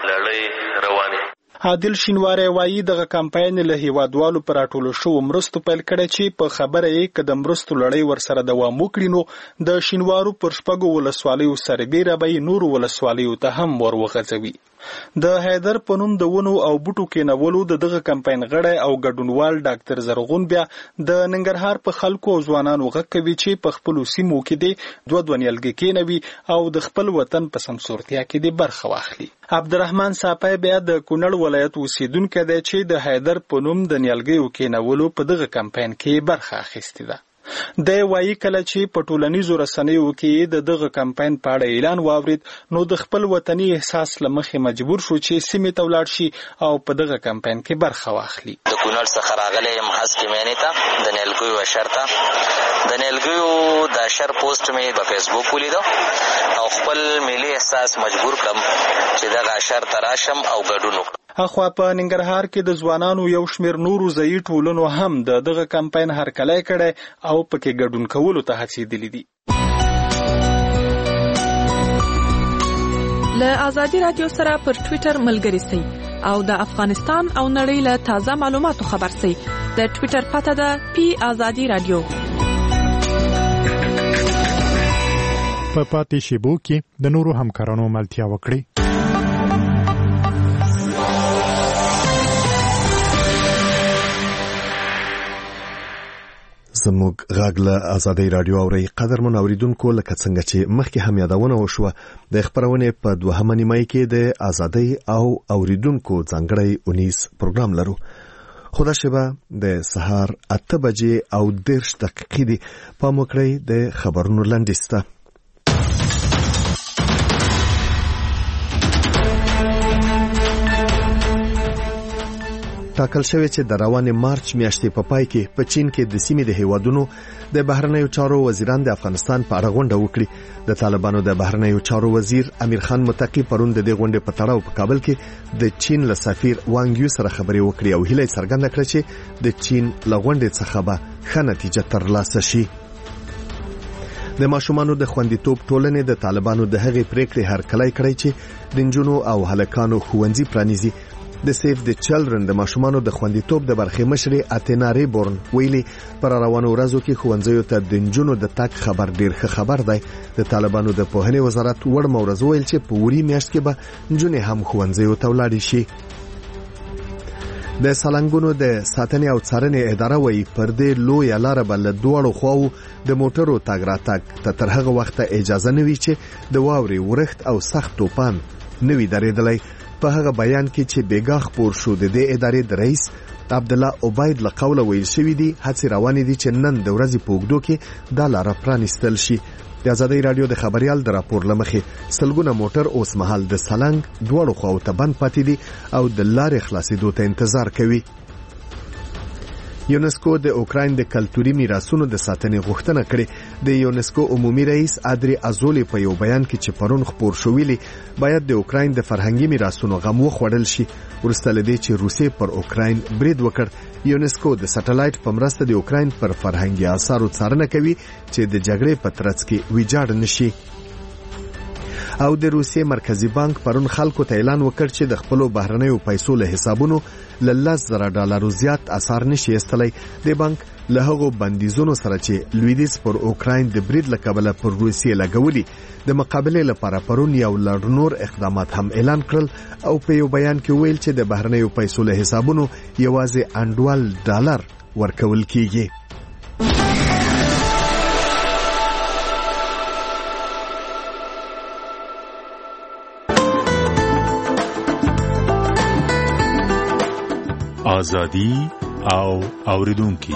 لړۍ روانه. عادل شینواری وایي دغه کمپاین له هیوادوالو پر راټولو شوو مرستو پیل کړی چې په خبره یې که د مرستو لړۍ ورسره دوام وکړي نو د شینوارو پر شپږو ولسوالیو سربیره به یې نورو ولسوالیو ته هم ور وغځوي. د حیدر په نوم د ونو او بوټو کېنولو د دغه کمپاین غړی او ګډونوال ډاکټر زرغون بیا د ننګرهار په خلکو او ځوانانو غږ کوي چې په خپلو سیمو کې دې دوه دوه نیالګي کېنوي او د خپل وطن په سمسورتیا کې دې برخه واخلي. عبدالرحمن ساپی بیا د کونړ ولایت اوسیدونکی دی چې د حیدر په نوم د نیالګیو کېنولو په دغه کمپاین کې برخه اخیستې ده. دی وایي کله چې په ټولنیزو رسنیو کې د دغه کمپاین په اړه اعلان واورید نو د خپل وطني احساس له مخې مجبور شو چې سیمې ته ولاړ شي او په دغه کمپاین کې برخه واخلي. د کونړ څخه راغلی یم هسکې مینې ته د نیالګیو اشر ته د نیالګیو د اشر پوسټ مې په فیسبوک ولیدو او خپل ملي احساس مجبور کړم چې دغه اشر ته راشم او ګډون وکړم. اخوا په ننګرهار کې د ځوانانو یو شمېر نورو ځایي ټولنو هم د دغه کمپاین هرکلی کړی او پکې ګډون کولو ته هڅېدلي دي. له آزادي رادیو سره پر ټوئیټر ملګري سئ او د افغانستان او نړۍ له تازه معلوماتو خبر سئ. د ټوئیټر پته ده پی آزادي رادیو. په پاتې شیبو کې د نورو همکارانو ملتیا وکړي. زموږ غږ له آزادۍ رادیو اوري. قدرمن اوریدونکو، لکه څنګه چې مخکې هم یادونه وشوه، د خبرونه په دوهمه نیمه کې د آزادۍ او اوریدونکو ځانګړی اونیس پروګرام لرو. خدا شبه د سهار اته بجې او دېرش دقیقې دی. پام وکړئ د خبرونو لنډیسته. ټاکل شوی چې د روانې مارچ میاشتې په پای کې په چین کې د سیمې د هیوادونو د بهرنیو چارو وزیران د افغانستان په اړه غونډه وکړي. د طالبانو د بهرنیو چارو وزیر امیر خان متقی پرون د دې غونډې په تړاو په کابل کې د چین له سفیر وانګ یو سره خبرې وکړي او هیله څرګنده کړه چې د چین له غونډې څخه به ښه نتیجه ترلاسه شي. د ماشومانو د خوندیتوب ټولنې د طالبانو د هغې پریکړې هرکلی کړی چې د نجونو او هلکانو ښوونځي پرانیزي. د سیف د چلډرن د ماشومانو د خوندیتوب د برخې مشرې اتینا ریبورن ویلي پر روانو ورځو کې ښوونځیو ته د نجونو د تګ خبر ډیر ښه خبر دی. د طالبانو د پوهنې وزارت وړ مورز ویل چې په وری میاشت کې به نجونې هم ښوونځیو ته ولاړې شي. د سالنګونو د ساتنې او څارنې اداره وایي پر دې لویه لاره به له دواړو خواو د موټرو تګ راتګ ته تر هغه وخته اجازه نه وي چې د واورې ورښت او سخت طوفان نه وي درېدلی. په هغه بیان کې چې بیګا خپور شو د دې ادارې د رئیس عبد الله عبید له قوله ویل شوی دی هڅې روانې دي چې نن د ورځې په اوږدو کې دا لاره پرانیستل شي. د آزادۍ رادیو د خبريال د راپور لمخې سلګونه موټر اوس مهال د سالنګ دواړو خواو ته بند پاتې دي او د لارې خلاصېدو ته انتظار کوي. یونسکو د اوکراین د کلتوري میراثونو د ساتنې غوښتنه کړې. د یونسکو عمومي رئیس ادري ازولي په یو بیان کې چې پرون خپور شو ویلي باید د اوکراین د فرهنګي میراثونو غم وخوړل شي. ورسته لدې چې روسیې پر اوکراین برید وکړ، یونسکو د سټلایټ په مرسته د اوکراین پر فرهنګي آثارو څارنه کوي چې د جګړې په ترڅ کې ویجاړ نشي. او د روسیې مرکزی بانک پرون خلکو ته اعلان وکړ چې د خپل بهرنیو پیسو له حسابونو ل لس زره ډالرو زیات اثر نشي استلای. د بانک له هغو بندیزونو سره چې لویدیز پر اوکراین د برید له کبله پر روسیې لګولي د مقابله لپاره پرون یو لړ نور اقدامات هم اعلان کړل او په یو بیان کې ویل چې د بهرنیو پیسو له حسابونو یوازې انډول ډالر ورکول کیږي. آزادی او اوریدونکو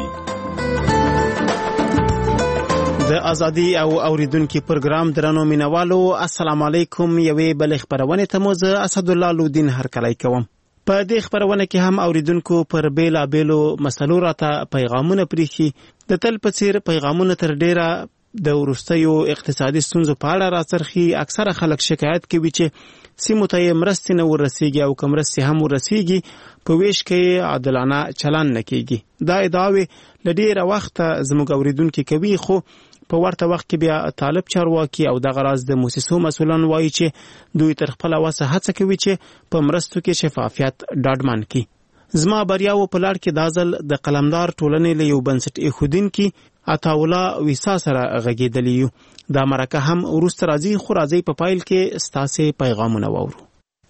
د ازادي او اوریدونکو پروګرام درنو مینوالو، السلام علیکم. یوې بل خبرونه ته مو زه اسد الله لودین هرکلی کوم. په دې خبرونه کې هم اوریدونکو پر بیلا بیلو مسلو راته پیغامونه پریخي. د تل په څیر پیغامونه تر ډیره د ورستیو اقتصادي ستونزو په اړه راڅرخي. اکثره خلک شکایت کوي چې سیمو ته مرستې نه ورسیږي او کوم مرستې هم ورسیږي په ویش کې عادلانه چلن نه کیږي. دا ادعاوې لډیره وخت زموږ اوریدونکو کوي، خو په ورته وخت کې بیا طالب چارواکي او د غراض د موسسو مسولان وایي چې دوی تر خپل وسه هڅه کوي چې په مرستو کې شفافیت ډاډمن کړي. زما بریاو په لړ کې دازل د قلمدار ټولنې له یو بنسټ ایښودونکي عطاولا ویسا سره غږیدلی یو. دا مرکه هم ورسته راځي، خو راځي په پایل کې ستاسو پیغامونه وورو.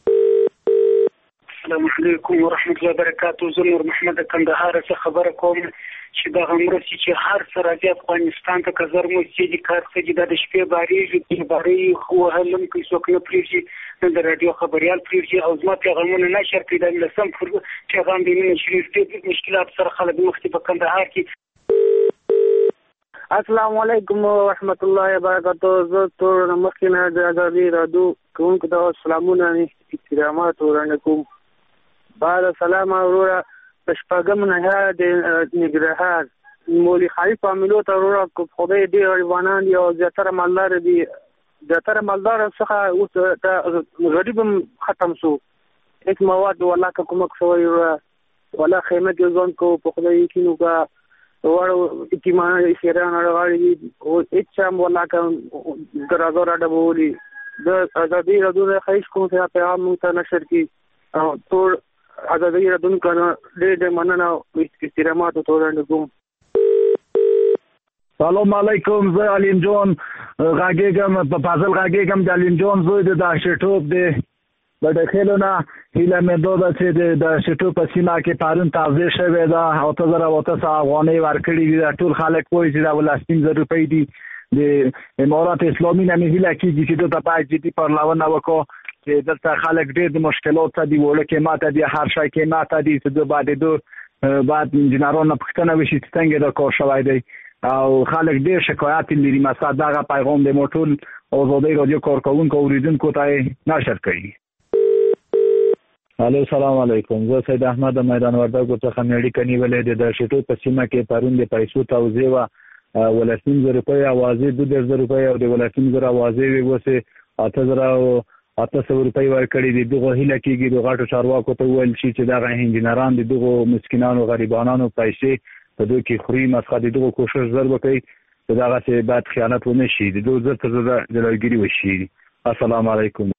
السلام علیکم ورحمت الله وبرکاتہ. زه نور محمد کندهار څخه خبره کوم چې دا غمرسي چې هر سره د افغانستان ته کزر مو چې کار څه د شپې باریږي چې باری خو هلم کې څوک نه پریږي د رادیو خبريال پریږي او زما پیغامونه نشر کړي د لسم پیغام دې نه شریف دې مشکلات سره خلک مختلف په کندهار کې. السلام علیکم ورحمت الله وبرکاتہ. زه تور مخکنه د ازادي رادیو کوونکو ته سلامونه احترامات ورنکوم. بعد سلام اورا پشپاګم نه د نګرهار مولي خای فامیلو ته اورا خدای دې ایوانان یو زیاتره مالدار دي، زیاتره مالدار څخه اوس غریب ختم شو. هیڅ مواد ولا کوم څه ولا خیمه ځون کو په خدای کینو کا وړو کیمانه شیران اړوالي او هیڅ هم ولا کوم درازو را ډبولي د ازادي راډیو د خیش کوم ته پیغام مونږ ته نشر کی او ټول ازادي راډیو کنه ډېر ډېر مننه او احترامات ورته کوم. سلام علیکم، زه علیم جون غاګیګم په فاضل غاګیګم د علیم جون زوی د داشټوب دی د دخلونه هیله مې دوه چې د شټو په سیمه کې پارون تازه شوی دا او ته زره وته افغاني ورکړي دي ټول خلک وایي چې دا ولستین زره روپۍ دي د امارات اسلامي نه هیله کېږي چې د پای جدي پرلاونه وکړو چې دلته خلک ډېر د مشکلات دي وړه کې ماته دي هر شي کې ماته دي چې د بعد دو بعد انجنیرانو پښتنه وشي څنګه دا کار شوی دی او خلک ډېر شکایت لري. مثلا دغه پیغام د موټول آزادی رادیو کارکونکو اوریدونکو ته نشر کړي. الو سلام علیکم، زه سید احمد میدان وردګو څخه مېړی کنیولې د شټو په سیمه کې پرون د پیسو توزیع و ولسین زر روپۍ اوازې دوه زر روپۍ او د ولسین زر اوازې وي وسه اته زر او اته سو روپۍ ورکړي دي. دغه هیله کېږي د غاټو چارواکو ته ویل شي چې دغه انجنیران د دغه مسکینانو غریبانو پیسې په دوی کې خوري مسخه د دغه کوشش زر وکړي چې دغه څه بعد خیانت ونه شي د دوه زر تر زر جلوګیری وشي. السلام علیکم.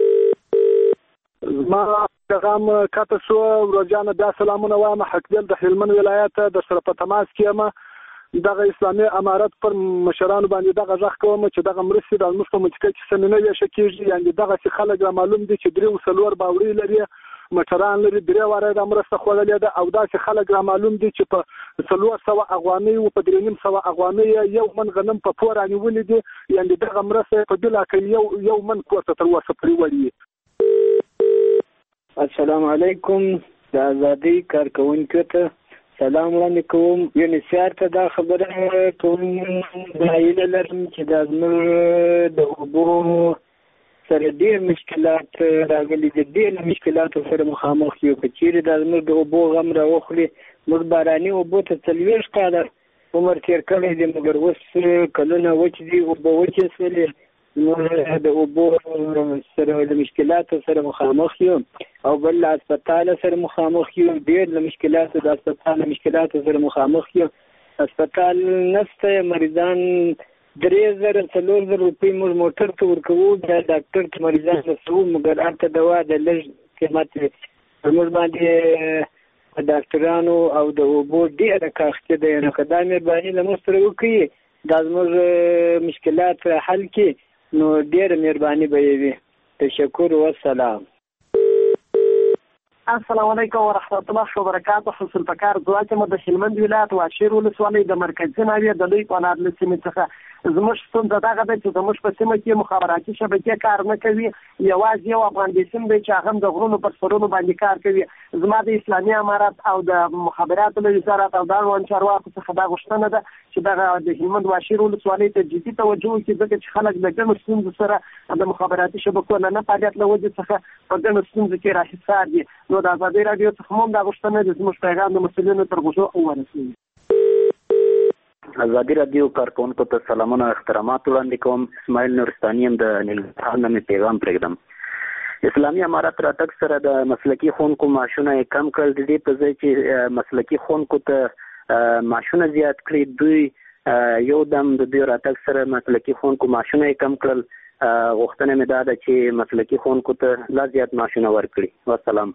ما پیغام کاته سو ورځانه د سلامونه وایم حقدل د هلمند ولایت د سره په تماس کې دغه اسلامي امارت پر مشرانو باندې دغه ځخ کوم چې دغه مرستې د المستو متکې چې سمینه یې شکیږي یعنی دغه څه خلک معلوم دي چې درې وسلور باوري لري مشران لري درې واره د مرسته خوللې ده او دا چې خلک را معلوم دي چې په څلور سوه افغانۍ او په درې نیم سوه افغانۍ یو من غنم په پور رانیولې دي یعنی دغه مرسته په بلا کې یو یو من کوته تر وسه پرې وړي. السلام علیکم، د ازادي کارکونکو ته سلام وړاندې کوم. یونیسیار ته دا خبره کوم دایله لرم چې د زموږ د اوبو سره ډېر مشکلات راغلي دي، ډېر مشکلات سره مخامخ یو. که چیرې د زموږ د اوبو غم راوخلي موږ باراني اوبو ته څلوېښت کاله عمر تېر کړی دی مګر اوس کلونه وچ دي اوبه وچې شولې. موږ د اوبو سره د مشکلاتو سره مخامخ یو او بل له هسپتاله سره مخامخ یو، ډېر له مشکلاتو د هسپتال مشکلاتو سره مخامخ یو. هسپتال نشته، مریضان درې زره څلور زره روپۍ موږ موټر ته ورکوو بیا ډاکټر ته مریضان رسوو مګر هلته دوا د لږ قیمت پر موږ باندې ډاکټرانو او د اوبو ډېره کاښتې ده. نو که دا مهرباني له موږ سره وکړي دا زموږ مشکلات حل کړي نو ډېره مهرباني به یې وي. تشکر والسلام. السلام علیکم ورحمت الله وبرکاته. حسن فکر ځواکم د هلمند ولایت واشیر ولسوالۍ د مرکزي ناوې د لوی پنار له سیمې څخه. زموږ ستونزه دغه ده چې زموږ په سیمه کې مخابراتي شبکې کار نه کوي، یوازې یو افغان سیم دی چې هغه د غرونو پر سرونو باندې کار کوي. زما د اسلامي امارت او د مخابراتو له وزارت او د اړوند چارواکو څخه دا غوښتنه ده چې دغه د هلمند واشیر ولسوالۍ ته جدي توجه وکړي ځکه چې خلک د ګڼو ستونزو سره د مخابراتي شبکو نه نه فعالیت له وجې څخه په ګڼو ستونزو کې راحصار دي. نو د ازادي راډیو څخه هم دا غوښتنه ده زموږ پیغام د مسؤلینو تر غوږو ورسوي. ازادي راډیو کارکونکو ته سلامونه او احترامات وړاندې کوم. اسماعیل نورستاني یم د نیلګرهار نه مې پیغام پرېږدم. اسلامي امارت راتګ سره د مسلکي ښوونکو معاشونه یې کم کړل. د دې په ځای چې مسلکي ښوونکو ته معاشونه زیات کړي، دوی یو دم د دوی راتګ سره مسلکي ښوونکو معاشونه یې کم کړل. غوښتنه مې دا ده چې مسلکي ښوونکو ته لا زیات معاشونه ورکړي. والسلام.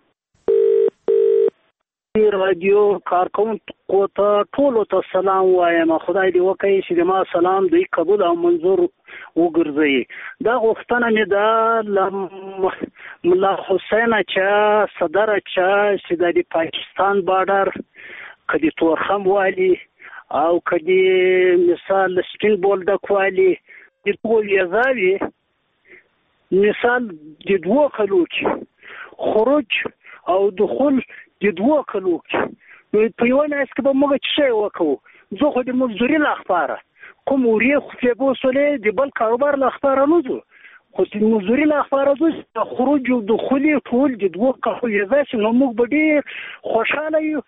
راډیو کارکونکو ته ټولو ته سلام وایم. خدای دې وکړي چې د ما سلام دوی قبول او منظور وګرځي. دا غوښتنه مې ده له ملا حسین چا صدر چا چې د پاکستان بارډر کدي تورخم والی او کدي مثال سپین بولډک والی د ټول یزاوی مثال د دوه کلو کې خروج او دخول د دوه کلو کې په یو نه اسکه به موږ څه وکړو. زه خو د مزدوري لاخباره کوم ورې خو په بوسولې د بل کاروبار لاخباره نه زو خو د مزدوري لاخباره زو خروج او دخول ټول د دوه کلو یزاش نو موږ به ډېر خوشاله یو.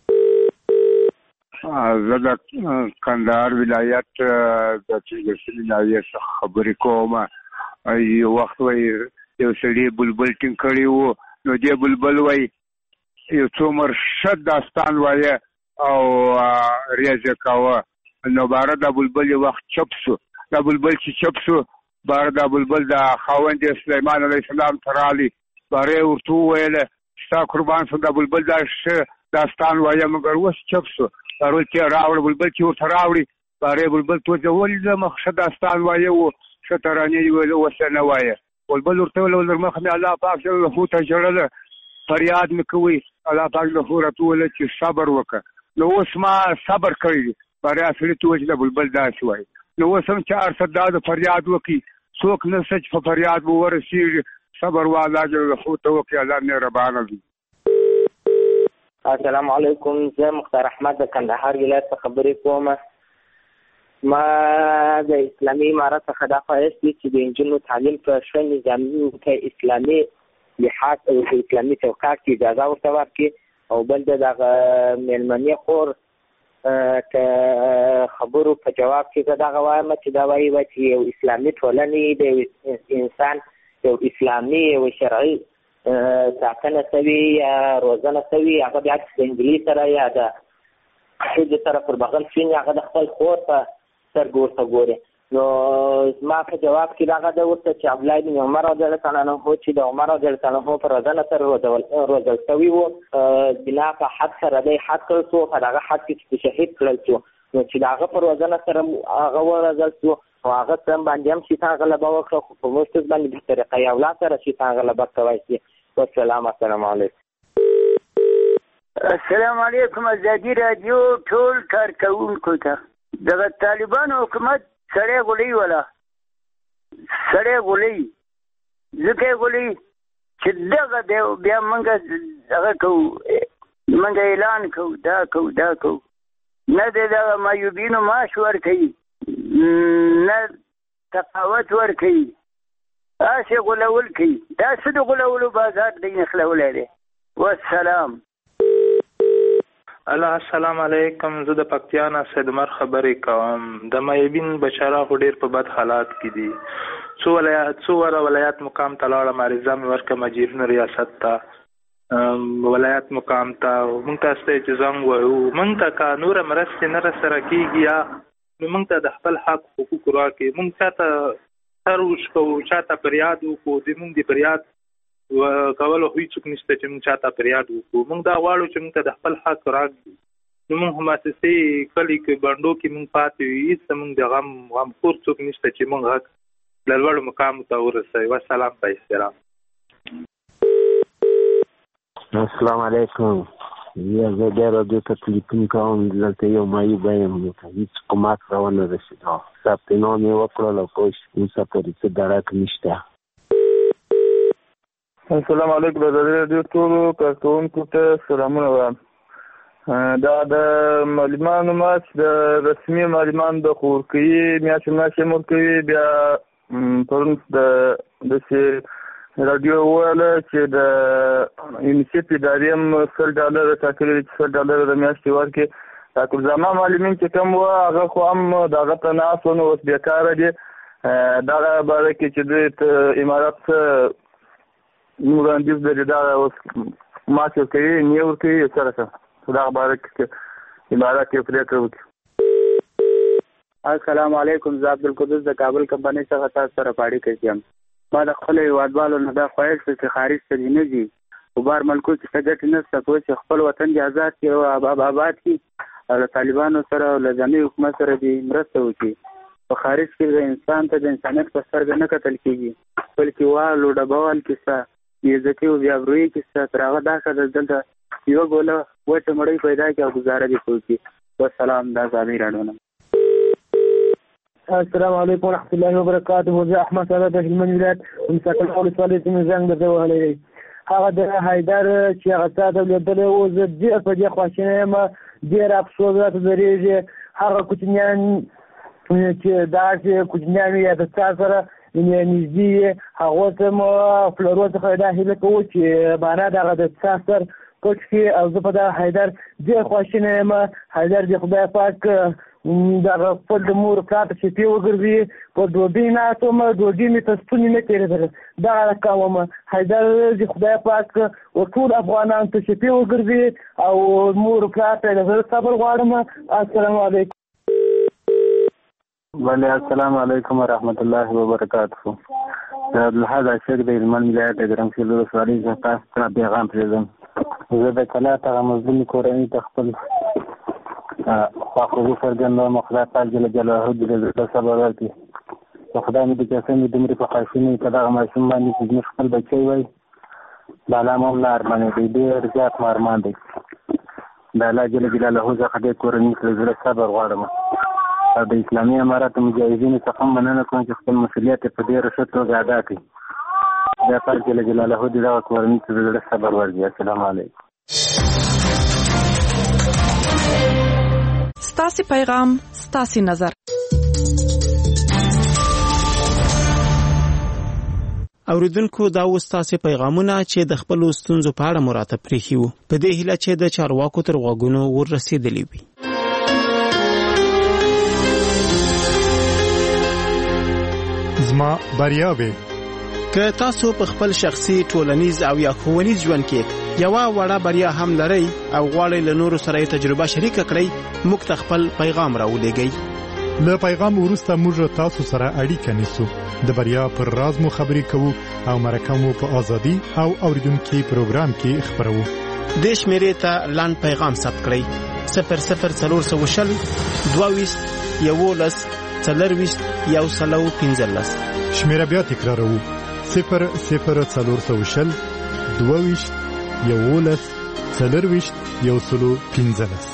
زه د کندهار ولایت د چنګسلي ناوې څخه خبرې کوم. یو وخت وایي یو سړي بلبل ټینګ کړی وو نو دې بلبل وایي یو څو مرشد داستان وایه او ریاض کاوه نو باره دا بلبل یو وخت چپ سو. دا بلبل چې چپ سو بار د بلبل د خاوند سليمان عليه السلام ترالی باره ورته ویل ستا قربان شو د بلبل د داستان وایم مګر وس چپ شو ضرورت کې راوړ بلبل چې ورته راوړي باره بلبل تو ته ولې مخه داستان وایو شترانی ویل وسنه وایي بلبل ورته ول مخ مې الله پاک له هو ته جوړل فریاد مکوي الله پاک له هو راته ول چې صبر وکړه نو اوس ما صبر کړی باره اصلي تو چې بلبل داسې وایي نو اوس هم چې ارصد د فریاد وکي څوک نه سچ په فریاد ورسیږي صبر والا جو خو ته وکي الله مهربان دی. السلام علیکم، زه مختار احمد د کندهار ولایت څخه خبرې کوم. ما د اسلامي امارت څخه دا خواهش دي چې د نجونو تعلیم په ښه نظامي ته اسلامي لحاظ او اسلامي چوکاټ کې اجازه ورته ورکړي او بل د دغه مېلمنې خور که خبرو په جواب کې زه دغه وایم چې دا وایي چې یو اسلامي ټولنې د انسان یو اسلامي یو شرعي ساتنه شوي یا روزنه شوي هغه بیا د انجلۍ سره یا د ښځې سره پر بغل شوي هغه د خپل خور په سترګو ورته ګوري. نو زما په جواب کې دغه ده ورته چې عبدالله بن عمر رضی الله تعالی عنه چې د عمر رضی الله تعالی عنه په روزنه سره روزل شوي وو بنا په حد سره دی حد کړل شو په دغه حد کې چې شهید کړل شو نو چې د هغه په روزنه سره هغه وروزل شو او هغه سم باندې هم شیطان غلبه وکړه خو په موږ باندې په طریقه یو لا سره شیطان غلبه کوي شي. والسلام السلام علیکم. السلام علیکم. ازادي رادیو ټول کارکونکو ته دغه طالبانو حکومت سړی غولي ولا سړی غولي ځکه غولي چې دغه دی بیا موږ هغه کوو موږ اعلان کوو دا کوو دا کوو نه د دغه معیوبینو معاش ورکوي نه تقاوت ورکوي هسې غولول کوي دا څه د غولولو بازار دی نښلولی دی. والسلام. الله السلام علیکم. زه د پکتیا نه سید عمر خبرې کوم. د معیوبین بچاره خو ډېر په بد حالات کې دي. څو ولایات څو ولایات مقام ته لاړم عریضه مې ورکړه مجیرونو ریاست ته ولایت مقام ته موږ تاسو ته چې زنګ وایو موږ ته که نوره مرستې نه راسره کېږي یا نو موږ ته د خپل حق حقوق راکړي. موږ چاته سر وشکوو چاته فریاد وکړو د موږ د فریاد کولو هیڅوک نشته چې موږ چاته فریاد وکړو. موږ دا غواړو چې موږ ته د خپل حق راکړي. نو موږ مؤسسې کلي کې بنډو کې موږ پاتې یو هېڅ موږ د غم غمخور څوک نشته چې موږ حق له لوړو مقامو ته ورسوي. والسلام په احترام. السلام علیکم. یا زه بیا رادیو ته تلیفون کوم دلته یو معیوبه یم نو ته هېڅ کومک راونه رسېده ثبت نام یې وکړل او پوه شو اوس پورې څه درک نشته. السلام علیکم. د رادیو ټولو کارکوونکو ته سلامونه وایم. دا د معلمانو معاش د رسمي معلمانو د خو ورکوي میاشتې میاشتې هم ورکوي. بیا پرون د داسې رادیو وویله چې د یونیسف ادارې هم سل ډالره ټاکلي دي چې سل ډالره د میاشتې ورکړي. دا کورزما معلمین چې کوم وه هغه خو هم د هغه ته ناست وو نو اوس بېکاره دي. دغه باره کې چې دوی ته امارت څه وړاندیز لري دا اوس معاش ورکوي نه ورکوي څه رقم په دغه باره کې امارت یې پرېکړه وکړي. السلام علیکم. زه عبدالقدوس د کابل کمپنۍ څخه تاسو سره په اړیکه کې یم. ما د خپلو هېوادوالو نه دا خواهش دی چې خارج ته دې نه ځي په بار ملکو کې څه ګټې نشته پوه چې خپل وطن دې آزاد کړي او آباد کړي او له طالبانو سره او له ځاني حکومت سره دې مرسته وکړي. په خارج کې د انسان ته د انسانیت په سترګه نه کتل کېږي بلکې وال او ډبوال کیسه بېعزتي او بېابرویي کیسه تر هغه دا ښه ده دلته یوه ګوله وچه مړۍ پیدا کړي او ګزاره دې وکړي. والسلام. دا ازادي راډیو نه. السلام علیکم ورحمۃ اللہ وبرکاتہ. زه احمد صاحب د هلمند ولایت مساکل ولسوالۍ څخه زنګ درته وهلی دی. هغه د حیدر چې هغه تا ته لیدلی و زه ډېر په دې خواشینی یم ډېر افسوس راته درېږي. هغه کوچنیان چې داسې کوچنیان یا د تا سره نږدې یې هغو ته مو پلرو څخه دا هیله کوو چې معنا دغه د تا سر پټ کړي او زه په دغه حیدر ډېر خواشینی یم. حیدر دې خدای پاک دغه خپل د مور پلار ته شپې وګرځي. په ډوډۍ ناست وم ډوډۍ مې ته ستونې نه تېرېدله دغه رقم وم. حیدر دې خدای پاک ټول افغانانو ته شپې وګرځي او مور پلار ته د زړه صبر غواړم. السلام علیکم. بله السلام علیکم ورحمت الله وبرکاته. د عبدالحد عاشق د هلمند ولایت د ګرمسیر ولسوالۍ څخه تاسو ته پیغام پرېږدم. زه د کلا ته مظلومې کورنۍ ته خپل خواخوږي څرګندوم. خدای پاک جل جلاله دې د زړه صبر ورکړي. خدای مې د قسم دې دومره په خواشینۍ په دغه ماشوم باندې چې زموږ خپل بچی وای د الله مو نه ارمانېدی، ډېر زیات مو ارمان دی. د الله جل جلاله څخه دې کورنۍ ته زړه صبر غواړم او د اسلامي امارت مجاهدینو څخه مننه کوم چې خپل مسؤلیت په ډېره ښه توګه ادا کړي. خدای پاک جل جلاله دې دغه کورنۍ ته زړه صبر ورکړي. السلام علیکم. ستاسې پیغام ستاسې نظر. اوریدونکو دا و ستاسې پیغامونه چې د خپلو ستونزو په اړه مو راته پرېښي وو، په دې هیله چې د چارواکو تر غوږونو ورسېدلي وي. زما بریاوې که تاسو په خپل شخصي، ټولنیز او یا ښوونیز ژوند کې یوه وړه بریا هم لرئ او غواړئ له نورو سره یې تجربه شریکه کړئ، موږ ته خپل پیغام راولېږئ. له پیغام وروسته موږ تاسو سره اړیکه نیسو، د بریا پر راز مو خبرې کوو او مرکه مو په ازادي او اوریدونکي پروګرام کې خبرو. دې شمیرې ته لاند پیغام ثبت کړئ: صفر صفر څلور سوه شل دوه ویشت یولس څلرویشت یو سلو پنځلس. شمیره بیا تکراروو: صفر صفر څلور سوه شل دوه ویشت یولس څلرویشت یو سلو پنځلس.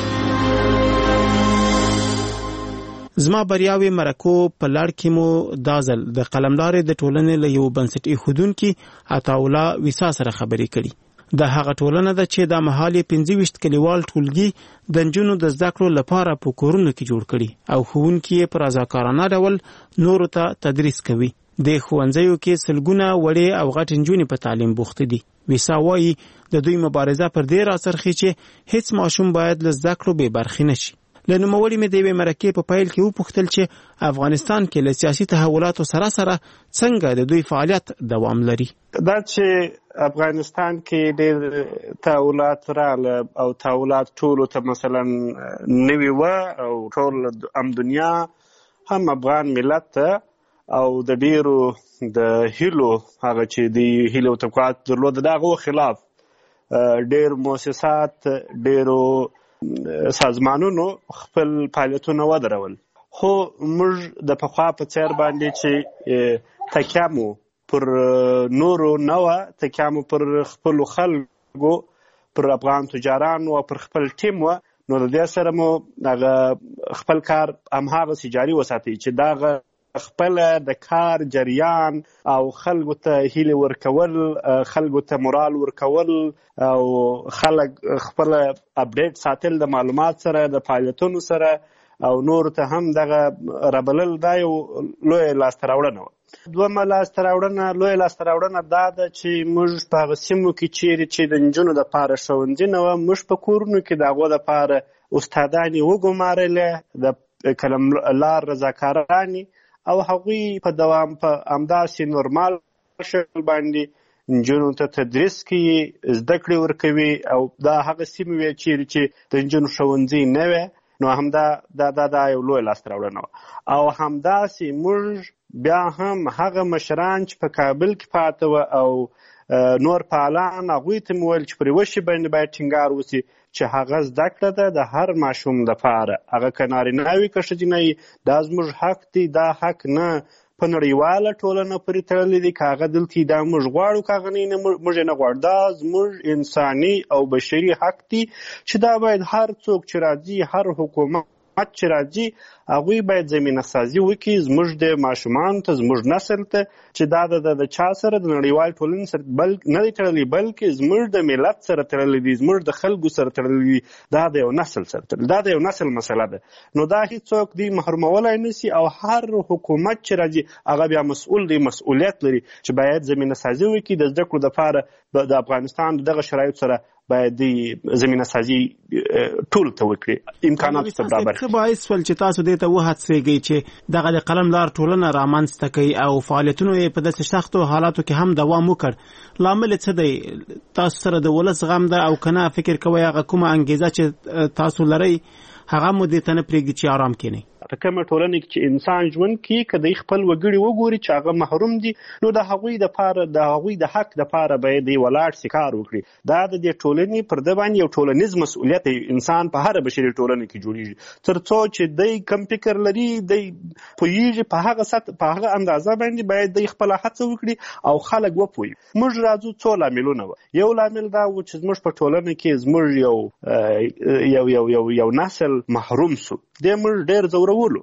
زما بریاوې مرکو په لړ کې مو دا ځل د قلمدارې د ټولنې له یو بنسټ ایښودونکي عطاالله ویسا سره خبرې کړي. د هغه ټولنه ده چې دا مهال یې پنځه ویشت کلیوال ټولګي د نجونو د زده کړو لپاره په کورونو کې جوړ کړي او ښوونکي یې په رضاکارانه ډول نورو ته تدریس کوي. د ښوونځیو کې سلګونه وړې او غټې نجونې په تعلیم بوختې دي. ویسا وایي د دوی مبارزه پر دې راڅرخي چې هیڅ ماشوم باید له زده کړو بې برخې نه شي. له نوموړي مې د یوې مرکې په پیل کې وپوښتل چې افغانستان کې له سیاسي تحولاتو سره سره څنګه د دوی فعالیت دوام لري. دا چې افغانستان کې ډېر تحولات راغله او تحولات ټولو ته مثلا نوي وه او ټول ام دنیا هم افغان ملت ته او د ډېرو د هیلو هغه چې د هیلو طبقات درلود د هغو خلاف ډېر مؤسسات ډېرو سازمانونو خپل فعالیتونه ودرول. خو موږ د پخوا په څیر باندې چې تکیه مو پر نورو نه وه، تکیه مو پر خپلو خلکو، پر افغان تجارانو او پر خپل ټیم وه، نو د دې سره مو هغه خپل کار همهغسې جاري وساتئ چې دغه خپل د کار جریان او خلکو ته هیله ورکول، خلکو ته مورال ورکول او خلک خپل اپډیټ ساتل د معلومات سره، د فعالیتونو سره او نور ته هم دغه رابلل، دا یو لوی لاسته راوړنه وه. دویمه لاسته راوړنه لوی لاسته راوړنه دا ده چې موږ په هغه سیمو کې چیرې چې د نجونو دپاره ښوونځي نه وه، موږ په کورونو کې د هغو دپاره استادانې وګمارلې، د قلملار رضاکارانې، او هغوی په دوام په همداسې نورمال شکل باندې نجونو ته تدریس کوي، زده کړې ورکوي او دا هغه سیمې وې چیرې چې د نجونو ښوونځي نه وې، نو همدا دا دا دا یو لوی لاسته راوړنه وه. او همداسې موږ بیا هم هغه مشران چې په کابل کې پاته وه او نور فعالان، هغوی ته مې ویل چې پر یوه شي باندې باید ټینګار وسي چې هغه زده کړه ده د هر ماشوم دپاره، هغه که نارینه وي که ښځینه وي، دا زموږ حق دی. دا حق نه په نړیواله ټولنه پورې تړلی دی، که هغه دلته دا موږ غواړو که هغه نه موږ یې نه غواړو، دا زموږ انساني او بشري حق دی چې دا باید هر څوک چې راځي، هر حکومت چې راځي، هغوی باید زمینه سازي وکړي زموږ د ماشومانو ته، زموږ نسل ته، چې دا د چا سره د نړیوال ټولنې سره بل نه دی تړلی، بلکې زموږ د ملت سره تړلی دی، زموږ د خلکو سره تړلی دی، دا د یو نسل سره تړلی، دا د یو نسل مسله ده. نو دا هیڅوک دی محرومولی نشي او هر حکومت چې راځي هغه بیا مسؤل دی، مسؤلیت لري چې باید زمینه سازي وکړي د زده کړو دپاره. د افغانستان دغه شرایطو سره باید د زمینه سازي ټول ته وکړي، امکانات ته برابر. څه باعث شول چې تاسو دې ته وهڅېږئ چې دغه د قلم لار ټولنه رامنځته کوي او فعالیتونو یې په داسې سختو حالاتو کې هم دوام وکړ؟ لامل څه دی؟ تاسو سره د ولس غم ده او که نه فکر کوئ هغه کومه انګیزه چې تاسو لرئ هغه مو دې ته نه پرېږدي چې آرام کښېنئ؟ په کومه ټولنه کې چې انسان ژوند کوي که د خپل وګړي وګوري چې هغه محروم دي نو د هغوی د پاره د هغوی د حق د پاره باید دی ولاړ سي کار وکړي. دا د دې ټولنې پر د باندې یو ټولنیز مسؤلیت انسان په هر بشري ټولنه کې جوړیږي تر څو چې دی کم فکر لري دی پوهیږي په هغه سطح په هغه اندازه باندې باید دی خپل هڅه وکړي او خلک وپوهي. موږ راځو څو لاملونه و. یو لامل دا و چې زموږ په ټولنه کې زموږ یو یو یو یو یو نسل محروم سو. د موږ ډېر زورولو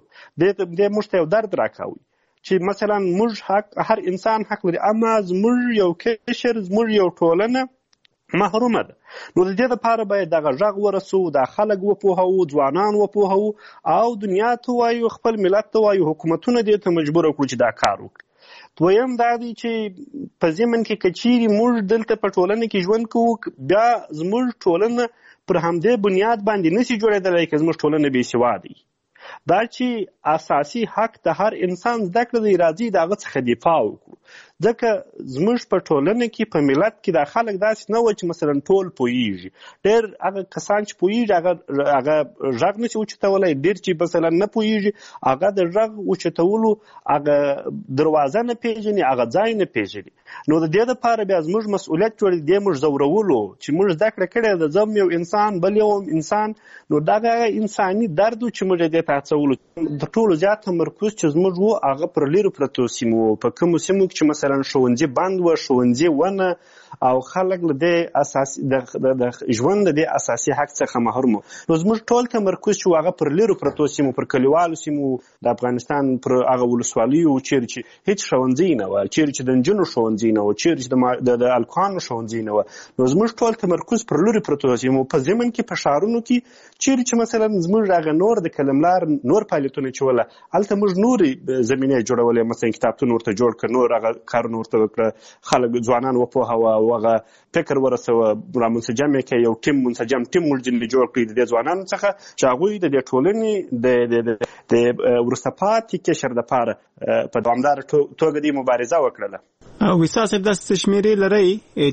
د موږ ته یو درد راکاوي چې مثلا موږ حق هر انسان حق لري اما زموږ یو کشر زموږ یو ټولنه محرومه ده. نو د دې لپاره باید دغه غږ ورسو د خلک وپوهو ځوانان وپوهو او دنیا ته وایو خپل ملت ته وایو حکومتونه دې ته مجبور کړو چې دا کار وکړي. دویم دا دی چې په ضمن کې کچيري موږ دلته په ټولنه کې ژوند کوو بیا زموږ ټولنه پر همدې بنیاد باندې نشي جوړېدلی که زموږ ټولنه بې سواده وي. دا چې اساسي حق د هر انسان زده کړه دی راځي د هغه څخه دفاع وکړو. ځکه زموږ په ټولنه کې په ملت کې دا خلک داسې نه وه چې مثلا ټول پوهیږي. ډېر هغه کسان چې پوهیږي هغه هغه غږ نشي اوچتولی. ډېر چې مثلا نه پوهیږي هغه د غږ اوچتولو هغه دروازه نه پیژني هغه ځای نه پیژني. نو د دې دپاره بیا زموږ مسؤلیت جوړ دی موږ زورولو چې موږ زده کړه کړې ده زه یو انسان بل یو انسان نو دغه انساني درد چې موږ دې ته هڅولو د ټولو زیات تمرکز چې زموږ و هغه پر لیرو پرتو سیمو په کومو سیمو کې چې مثلا ښوونځي بند و ښوونځي ونه او خلک له دې اساسي د ژوند د دې اساسي حق څخه محروم وو. نو زموږ ټول تمرکز چې هغه پر لیرو پرتو سیمو پر کلیوالو سیمو د افغانستان پر هغه ولسوالیو چیرې چې هیڅ ښوونځي نه وه چیرې چې د نجونو ښوونځي نه وه چیرې چې د هلکانو ښوونځي نه وه. نو زموږ ټول تمرکز پر لیرو پرتو سیمو په ضمن کې په ښارونو کې چیرې چې مثلا زموږ هغه نور د قلملار نور فعالیتونه چې وله هلته موږ نورې زمینې جوړولې مثلا کتابتون ورته جوړ کړه نور هغه کارونه ورته وکړه خلک ځوانان وپوهوه او هغه فکر ورسوه را منسجم یې کړه یو ټیم منسجم ټیم موږ ځینې جوړ کړي د دې ځوانانو څخه چې هغوی د دې ټولنې د وروسته پاتې قشر دپاره په دوامداره توګه دې مبارزه وکړله. ویسا صاحب داسې شمېرې لرئ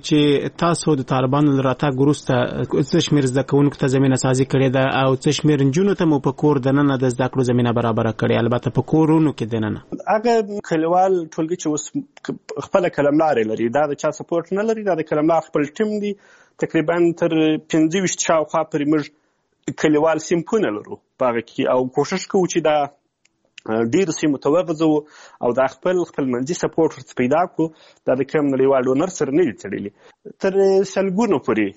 چې تاسو د طالبانو له راتګ وروسته څه شمېر زده کوونکو ته زمینه سازي کړې ده او څه شمېر نجونو ته مو په کور دننه د زده کړو زمینه برابره کړې البته په کورونو کې دننه هغه کلیوال ټولګي چې اوس خپله قلملارې لري دا د چا سپورټ نه لري دا د قلملار خپل ټیم دی تقریبا تر پنځه ویشت شاوخوا پورې موږ کلیوال صنفونه لرو په هغه کې او کوشش کوو چې دا ډیر سیمو ته وغځو او دا خپل خپل منځي سپورټ ورته پیدا کړو دا د کوم نړیوال ډونر سره نه دي تړلي. تر سلګونو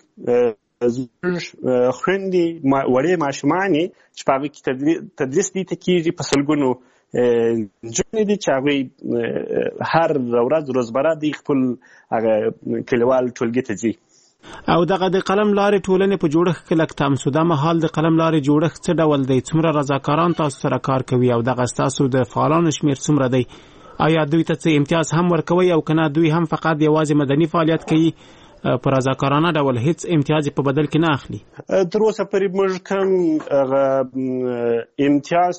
پورې زموږ خویندې وړې ماشومانې چې په هغه کې تدریس دي ته کېږي په سلګونو نجونې دي چې هغوی هر ورځ روزبره دی خپل هغه کلیوال ټولګي ته ځي. او دغه د قلم لارې ټولنې په جوړښت کې لږ تمسو دا مهال د قلم لارې جوړښت څه ډول دی څومره رضاکاران تاسو سره کار کوي او دغه ستاسو د فعالانو شمېر څومره دی آیا دوی ته څه امتیاز هم ورکوي او که نه دوی هم فقط یوازې مدني فعالیت کوي په رضاکارانه ډول هیڅ امتیاز په بدل کې نه اخلي؟ تر اوسه پورې موږ کوم امتیاز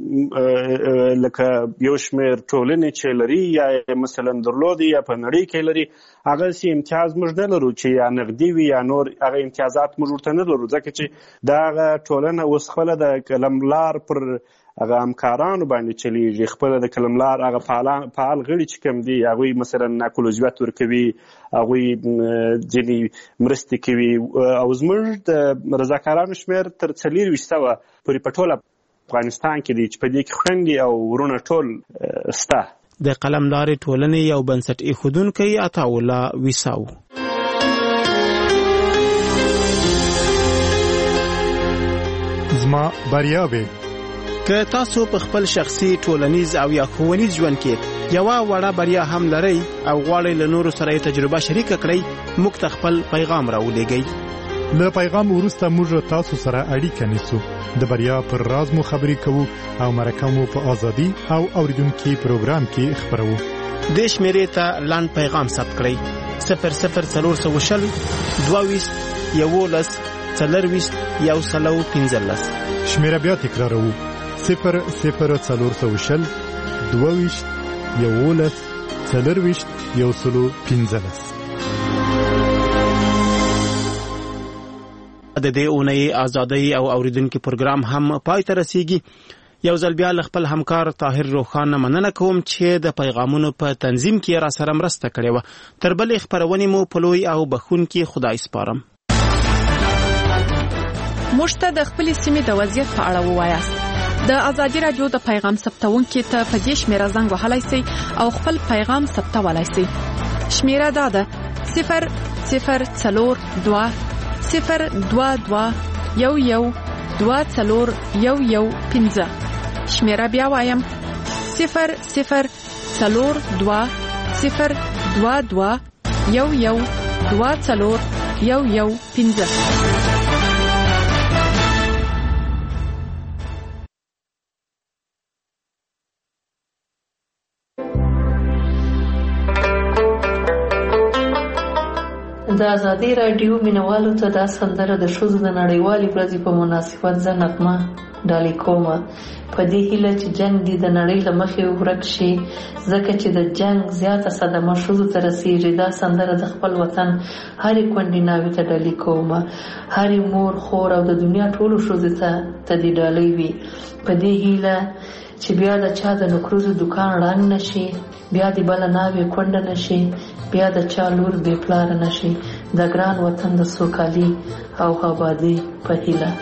چې لکه یو شمېر ټولنې چې لري یا مثلا درلودي یا په نړۍ کې لري هغه سي امتیاز موږ نه لرو چې یا نغدي وي یا نور هغه امتیازات موږ ورته نه لرو ځکه چې دغه ټولنه اوس خپله د قلملار پر هغه همکارانو باندې چلیږي خپله د قلملار هغه فعال غړي چې کوم دي هغوی مثلا نقل عضویت ورکوي هغوی ځینې مرستې کوي او زموږ د رضاکارانو شمېر تر څلېرویشت سوه پورې په ټول افغانستان کې دي چې په دې کې خویندې او ورونه ټول سته. د قلم لارې ټولنې یو بنسټ ایښودونکی عطاالله ویساو. زما بریاوې که تاسو په خپل شخصي ټولنیز او یا ښوونیز ژوند کې یوه وړه بریا هم لرئ او غواړئ له نورو سره یې تجربه شریکه کړئ موږ ته خپل پیغام راولېږئ. له پیغام وروسته موږ تاسو سره اړیکه نیسو د بریا پر راز مو خبرې کوو او مرکه مو په ازادي او اوریدونکي پروګرام کې خپروو. دې شمېرې ته لاند پیغام ثبت کړئ صفر صفر څلور سوه شل دوه ویشت یولس څلرویشت یو سلو پنځلس. شمېره بیا تکراروو صفر صفر څلور سوه شل دوه ویشت یولس څلرویشت یو سلو پنځلس. د دې اونۍ ازادۍ او اوریدونکو پروګرام هم پای ته رسیږي. یو ځل بیا له خپل همکار طاهر روخان مننه کوم چې د پیغامونو په تنظیم کې را سره مرسته کړې وه. تر بلې خپرونې مو په لوی او بخښونکي خدای سپارم. موږ ته د خپلې سیمې د وضعیت په اړه ووایاست. د ازادي راډیو د پیغام ثبتونکي ته په دې شمیره زنګ وهلی سئ او خپل پیغام ثبتولی سئ. شمیره دا ده صفر صفر څلور دوه صفر دوه دوه یو یو دوه څلور یو یو پنځه. شمیره بیا وایم صفر صفر څلور دوه صفر دوه دوه یو یو دوه څلور یو یو پنځه. د ازادي راډیو مینوالو ته دا سندره د ښځو د نړیوالې ورځې په مناسبت زه نغمه ډالۍ کومه. په دې هیله چې جنګ دې د نړۍ له مخې ورک شي، ځکه چې د جنګ زیاته صدمه ښځو ته رسېږي. دا سندره د خپل وطن هرې کونډې ناوې ته ډالۍ کومه، هرې مور خور او د دنیا ټولو ښځو ته ته دې ډالۍ وي. په دې هیله چې بیا د چا د نکروزو دکان ړنګ نشي، بیا د بله ناوې کونډه نشي، بیا د چا لور بې پلاره نشي. د ګران وطن د سوکالي او آبادۍ په هیله.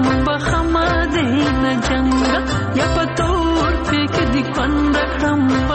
Come